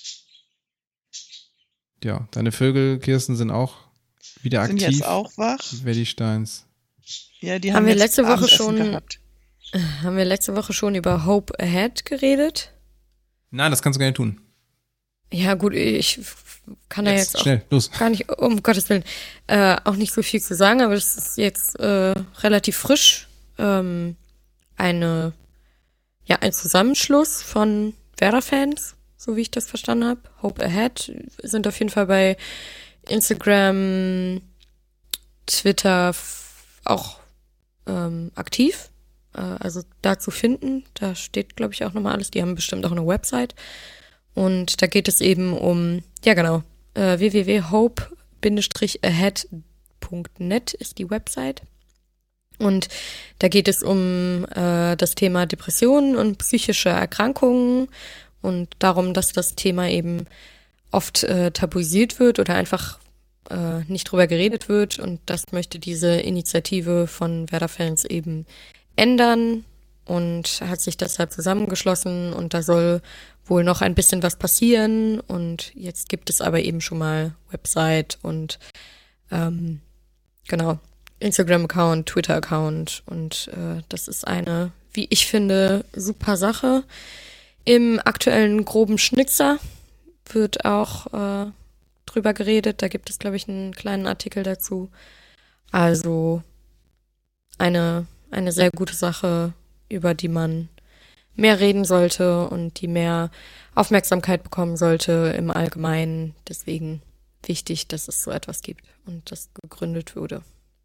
Ja, deine Vögel, Kirsten, sind auch wieder Sind aktiv. jetzt auch wach. Valley Steins. Ja, die Haben haben, wir jetzt letzte Woche Abendessen schon- gehabt. Haben wir letzte Woche schon über Hope Ahead geredet? Nein, das kannst du gerne tun. Ja gut, ich kann da Jetzt, jetzt auch schnell, los. gar nicht, um Gottes Willen, äh, auch nicht so viel zu sagen, aber das ist jetzt äh, relativ frisch. Ähm, eine, ja, ein Zusammenschluss von Werder-Fans, so wie ich das verstanden habe. Hope Ahead sind auf jeden Fall bei Instagram, Twitter f- auch ähm, aktiv. Äh, also da zu finden, da steht, glaube ich, auch nochmal alles. Die haben bestimmt auch eine Website. Und da geht es eben um, ja genau, äh, w w w punkt hope ahead punkt net ist die Website. Und da geht es um äh, das Thema Depressionen und psychische Erkrankungen und darum, dass das Thema eben oft äh, tabuisiert wird oder einfach äh, nicht drüber geredet wird. Und das möchte diese Initiative von Werder-Fans eben ändern. und hat sich deshalb zusammengeschlossen und da soll wohl noch ein bisschen was passieren und jetzt gibt es aber eben schon mal Website und ähm, genau, Instagram-Account, Twitter-Account und äh, das ist eine, wie ich finde, super Sache. Im aktuellen groben Schnitzer wird auch äh, drüber geredet, da gibt es, glaube ich, einen kleinen Artikel dazu. Also eine, eine sehr gute Sache, über die man mehr reden sollte und die mehr Aufmerksamkeit bekommen sollte im Allgemeinen. Deswegen wichtig, dass es so etwas gibt und das gegründet wurde.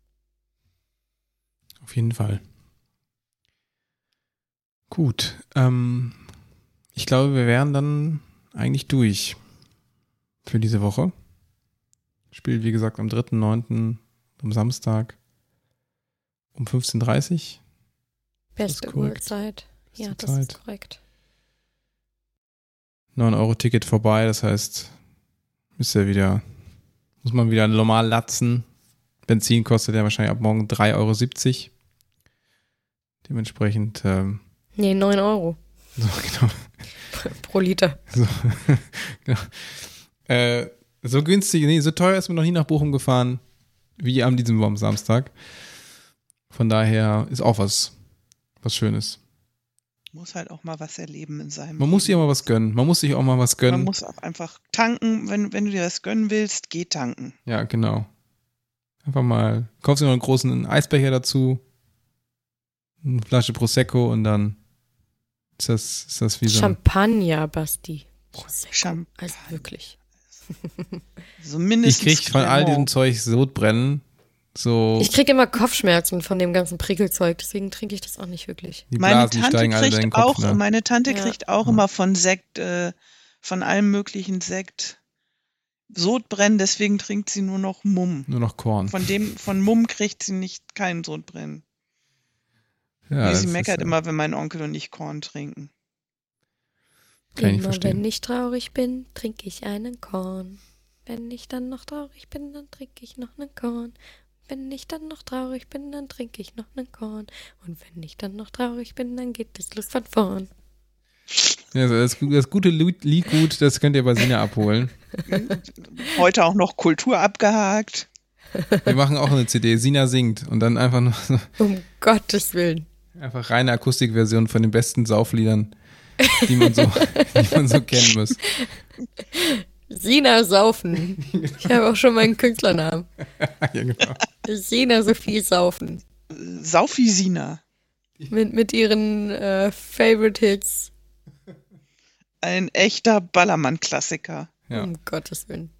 Auf jeden Fall. Gut. Ähm, ich glaube, wir wären dann eigentlich durch für diese Woche. Spielt, wie gesagt, am dritten neunten am Samstag um fünfzehn Uhr dreißig. Beste Uhrzeit. Ja, das Zeit. ist korrekt. neun Euro Ticket vorbei, das heißt, ist ja wieder, muss man wieder normal latzen. Benzin kostet ja wahrscheinlich ab morgen drei Euro siebzig. Dementsprechend, ähm, Nee, neun Euro so, genau. pro Liter. So, genau. Äh, so günstig, nee, so teuer ist man noch nie nach Bochum gefahren, wie an diesem am Samstag. Von daher ist auch was, was Schönes. Muss halt auch mal was erleben in seinem Man muss sich Leben. auch mal was gönnen. Man muss sich auch mal was Man gönnen. muss auch einfach tanken. Wenn, wenn du dir was gönnen willst, geh tanken. Ja, genau. Einfach mal, kaufst dir noch einen großen Eisbecher dazu, eine Flasche Prosecco und dann ist das, ist das wie so ein, Champagner, Basti. Prosecco. Champ- Also wirklich. So ich mindestens krieg von all diesem Clermont. Zeug Sodbrennen, so Ich krieg immer Kopfschmerzen von dem ganzen Prickelzeug, deswegen trinke ich das auch nicht wirklich. die Meine Blasen, die Tante steigen alle in kriegt deinen Kopf. auch, Ne? meine Tante Ja. kriegt auch Ja. immer von Sekt, äh, von allem möglichen Sekt Sodbrennen, deswegen trinkt sie nur noch Mumm. Nur noch Korn. Von dem, von Mumm kriegt sie nicht keinen Sodbrennen. Ja, Wie das sie ist, meckert äh, immer, wenn mein Onkel und ich Korn trinken. Kann ich Immer verstehen. wenn ich traurig bin, trinke ich einen Korn. Wenn ich dann noch traurig bin, dann trinke ich noch einen Korn. Wenn ich dann noch traurig bin, dann trinke ich noch einen Korn. Und wenn ich dann noch traurig bin, dann geht es los von vorn. Ja, also das, das gute Lied, Liedgut, das könnt ihr bei Sina abholen. Heute auch noch Kultur abgehakt. Wir machen auch eine C D, Sina singt und dann einfach nur so, Um Gottes Willen. einfach reine Akustikversion von den besten Saufliedern, die man so, die man so kennen muss. Sina Saufen. Ich habe auch schon meinen Künstlernamen. Ja, genau. Sina Sophie Saufen. Saufisina. Mit, mit ihren äh, Favorite Hits. Ein echter Ballermann-Klassiker. Ja. Um Gottes Willen.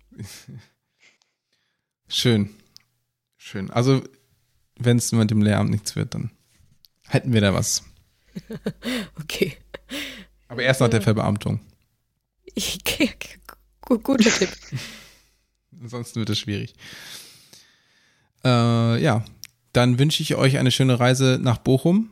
Schön. Schön. Also, wenn es mit dem Lehramt nichts wird, dann hätten wir da was. Okay. Aber erst nach der Verbeamtung. Ich, gu- guter Tipp. Ansonsten wird es schwierig. Äh, ja, dann wünsche ich euch eine schöne Reise nach Bochum.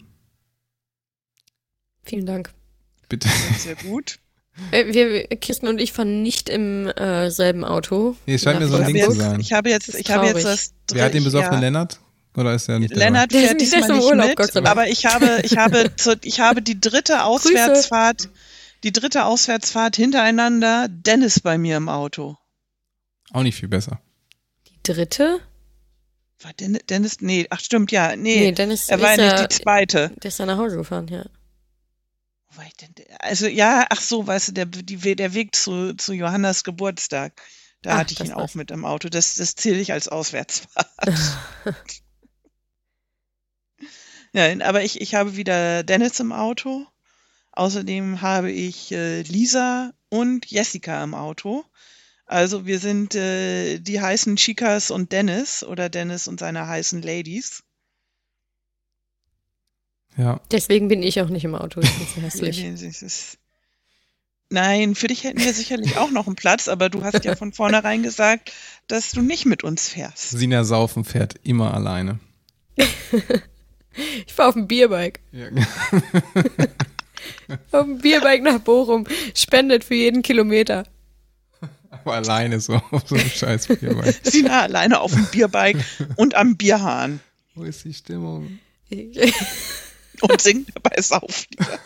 Vielen Dank. Bitte. Sehr gut. Äh, Wir, Kirsten und ich fahren nicht im äh, selben Auto. Nee, es scheint mir so ein Nach Ich Ding habe zu jetzt, sein. ich habe jetzt, Das ist ich habe jetzt traurig. das. Wer hat den besoffenen ja. Lennart? Oder ist er nicht dabei? Lennart Der ist fährt nicht- der ist diesmal im nicht Urlaub, mit, Gott sei Dank. aber ich habe, ich habe, zu, ich habe die dritte Auswärtsfahrt, die dritte Auswärtsfahrt hintereinander Dennis bei mir im Auto. Auch nicht viel besser. Die dritte? War Dennis, Dennis nee, ach stimmt, ja, nee, Nee, Dennis er war ist ja ja, nicht die zweite. der ist ja nach Hause gefahren, ja. Wo war ich denn? Also ja, ach so, weißt du, der, die, der Weg zu, zu Johannas Geburtstag, da Ach, hatte ich das ihn auch war's. mit im Auto. Das, das zähle ich als Auswärtsfahrt. Ja, aber ich, ich habe wieder Dennis im Auto. Außerdem habe ich äh, Lisa und Jessica im Auto. Also wir sind äh, die heißen Chicas und Dennis oder Dennis und seine heißen Ladies. Ja. Deswegen bin ich auch nicht im Auto. Ich bin so hässlich. Es ist- Nein, für dich hätten wir sicherlich auch noch einen Platz, aber du hast ja von vornherein gesagt, dass du nicht mit uns fährst. Sina Saufen fährt immer alleine. Ich fahre auf dem Bierbike. Ja. Auf dem Bierbike nach Bochum. Spendet für jeden Kilometer. Aber alleine so auf so einem scheiß Bierbike. Sina alleine auf dem Bierbike und am Bierhahn. Wo ist die Stimmung? und singt dabei Sauflieder.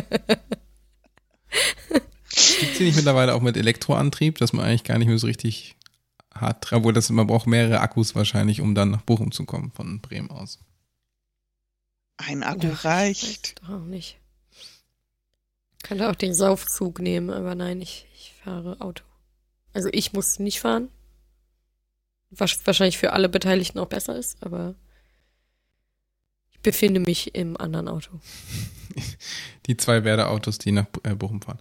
Gibt sie nicht mittlerweile auch mit Elektroantrieb, dass man eigentlich gar nicht mehr so richtig hart, obwohl das, man braucht mehrere Akkus wahrscheinlich, um dann nach Bochum zu kommen von Bremen aus. Ein Akku Ach, reicht. Ich weiß doch auch nicht. Könnte auch den Saufzug nehmen, aber nein, ich, ich fahre Auto. Also ich muss nicht fahren. Was wahrscheinlich für alle Beteiligten auch besser ist, aber ich befinde mich im anderen Auto. Die zwei Werder-Autos, die nach äh, Bochum fahren.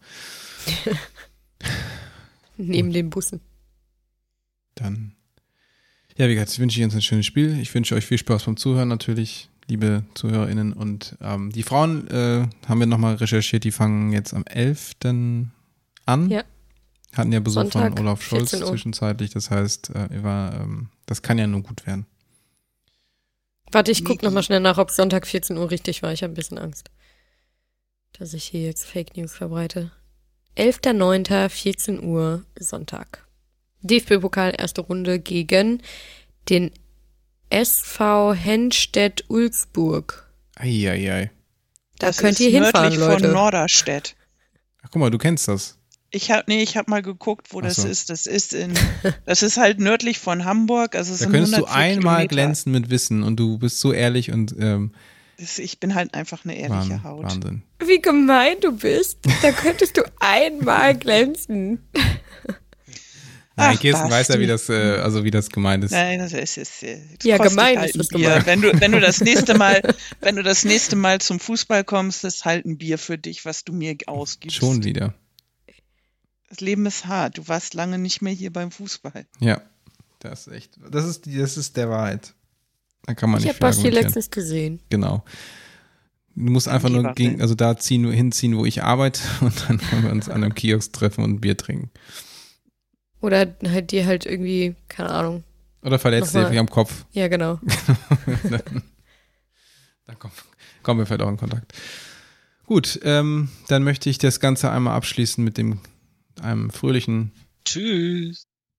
Neben den Bussen. Dann, ja, wie gesagt, ich wünsche uns ein schönes Spiel. Ich wünsche euch viel Spaß beim Zuhören natürlich, liebe ZuhörerInnen. Und ähm, die Frauen äh, haben wir nochmal recherchiert, die fangen jetzt am elften an. Ja. Hatten ja Besuch Sonntag, von Olaf Scholz vierzehn Uhr zwischenzeitlich. Das heißt, äh, war, ähm, das kann ja nur gut werden. Warte, ich gucke nochmal schnell nach, ob Sonntag vierzehn Uhr richtig war. Ich habe ein bisschen Angst, dass ich hier jetzt Fake News verbreite. elfter neunter vierzehn Uhr, Sonntag. D F B-Pokal, erste Runde gegen den S V Henstedt-Ulzburg. Eieiei. Da Das könnt ist ihr hinfahren, nördlich Leute. von Norderstedt. Ach, guck mal, du kennst das. Ich habe nee, ich habe mal geguckt, wo Ach das so. ist. Das ist in, das ist halt nördlich von Hamburg. Also es Da sind könntest du hundertvier einmal Kilometer. glänzen mit Wissen und du bist so ehrlich und ähm, Das- Ich bin halt einfach eine ehrliche Wahnsinn, Haut. Wahnsinn. Wie gemein du bist. Da könntest du einmal glänzen. Nein, Ach, Kirsten weiß ja, Basti. wie das, äh, also wie das gemeint ist. Nein, das ist, ist, ist Ja, kostet gemein halt ist ein das Bier. gemein. Wenn du, wenn du das nächste Mal, wenn du das nächste Mal zum Fußball kommst, ist halt ein Bier für dich, was du mir ausgibst. Schon wieder. Das Leben ist hart. Du warst lange nicht mehr hier beim Fußball. Ja, das ist echt, das ist, die- das ist der Wahrheit. Da kann man Ich nicht habe viel Basti argumentieren. letztens gesehen. Genau. Du musst einfach nur Lieber gegen, Film. also da ziehen, hinziehen, wo ich arbeite und dann können wir uns an einem Kiosk treffen und ein Bier trinken. Oder halt dir halt irgendwie, keine Ahnung. Oder verletzt Nochmal. dich am Kopf. Ja, genau. dann dann kommen, kommen wir vielleicht auch in Kontakt. Gut, ähm, dann möchte ich das Ganze einmal abschließen mit dem einem fröhlichen Tschüss.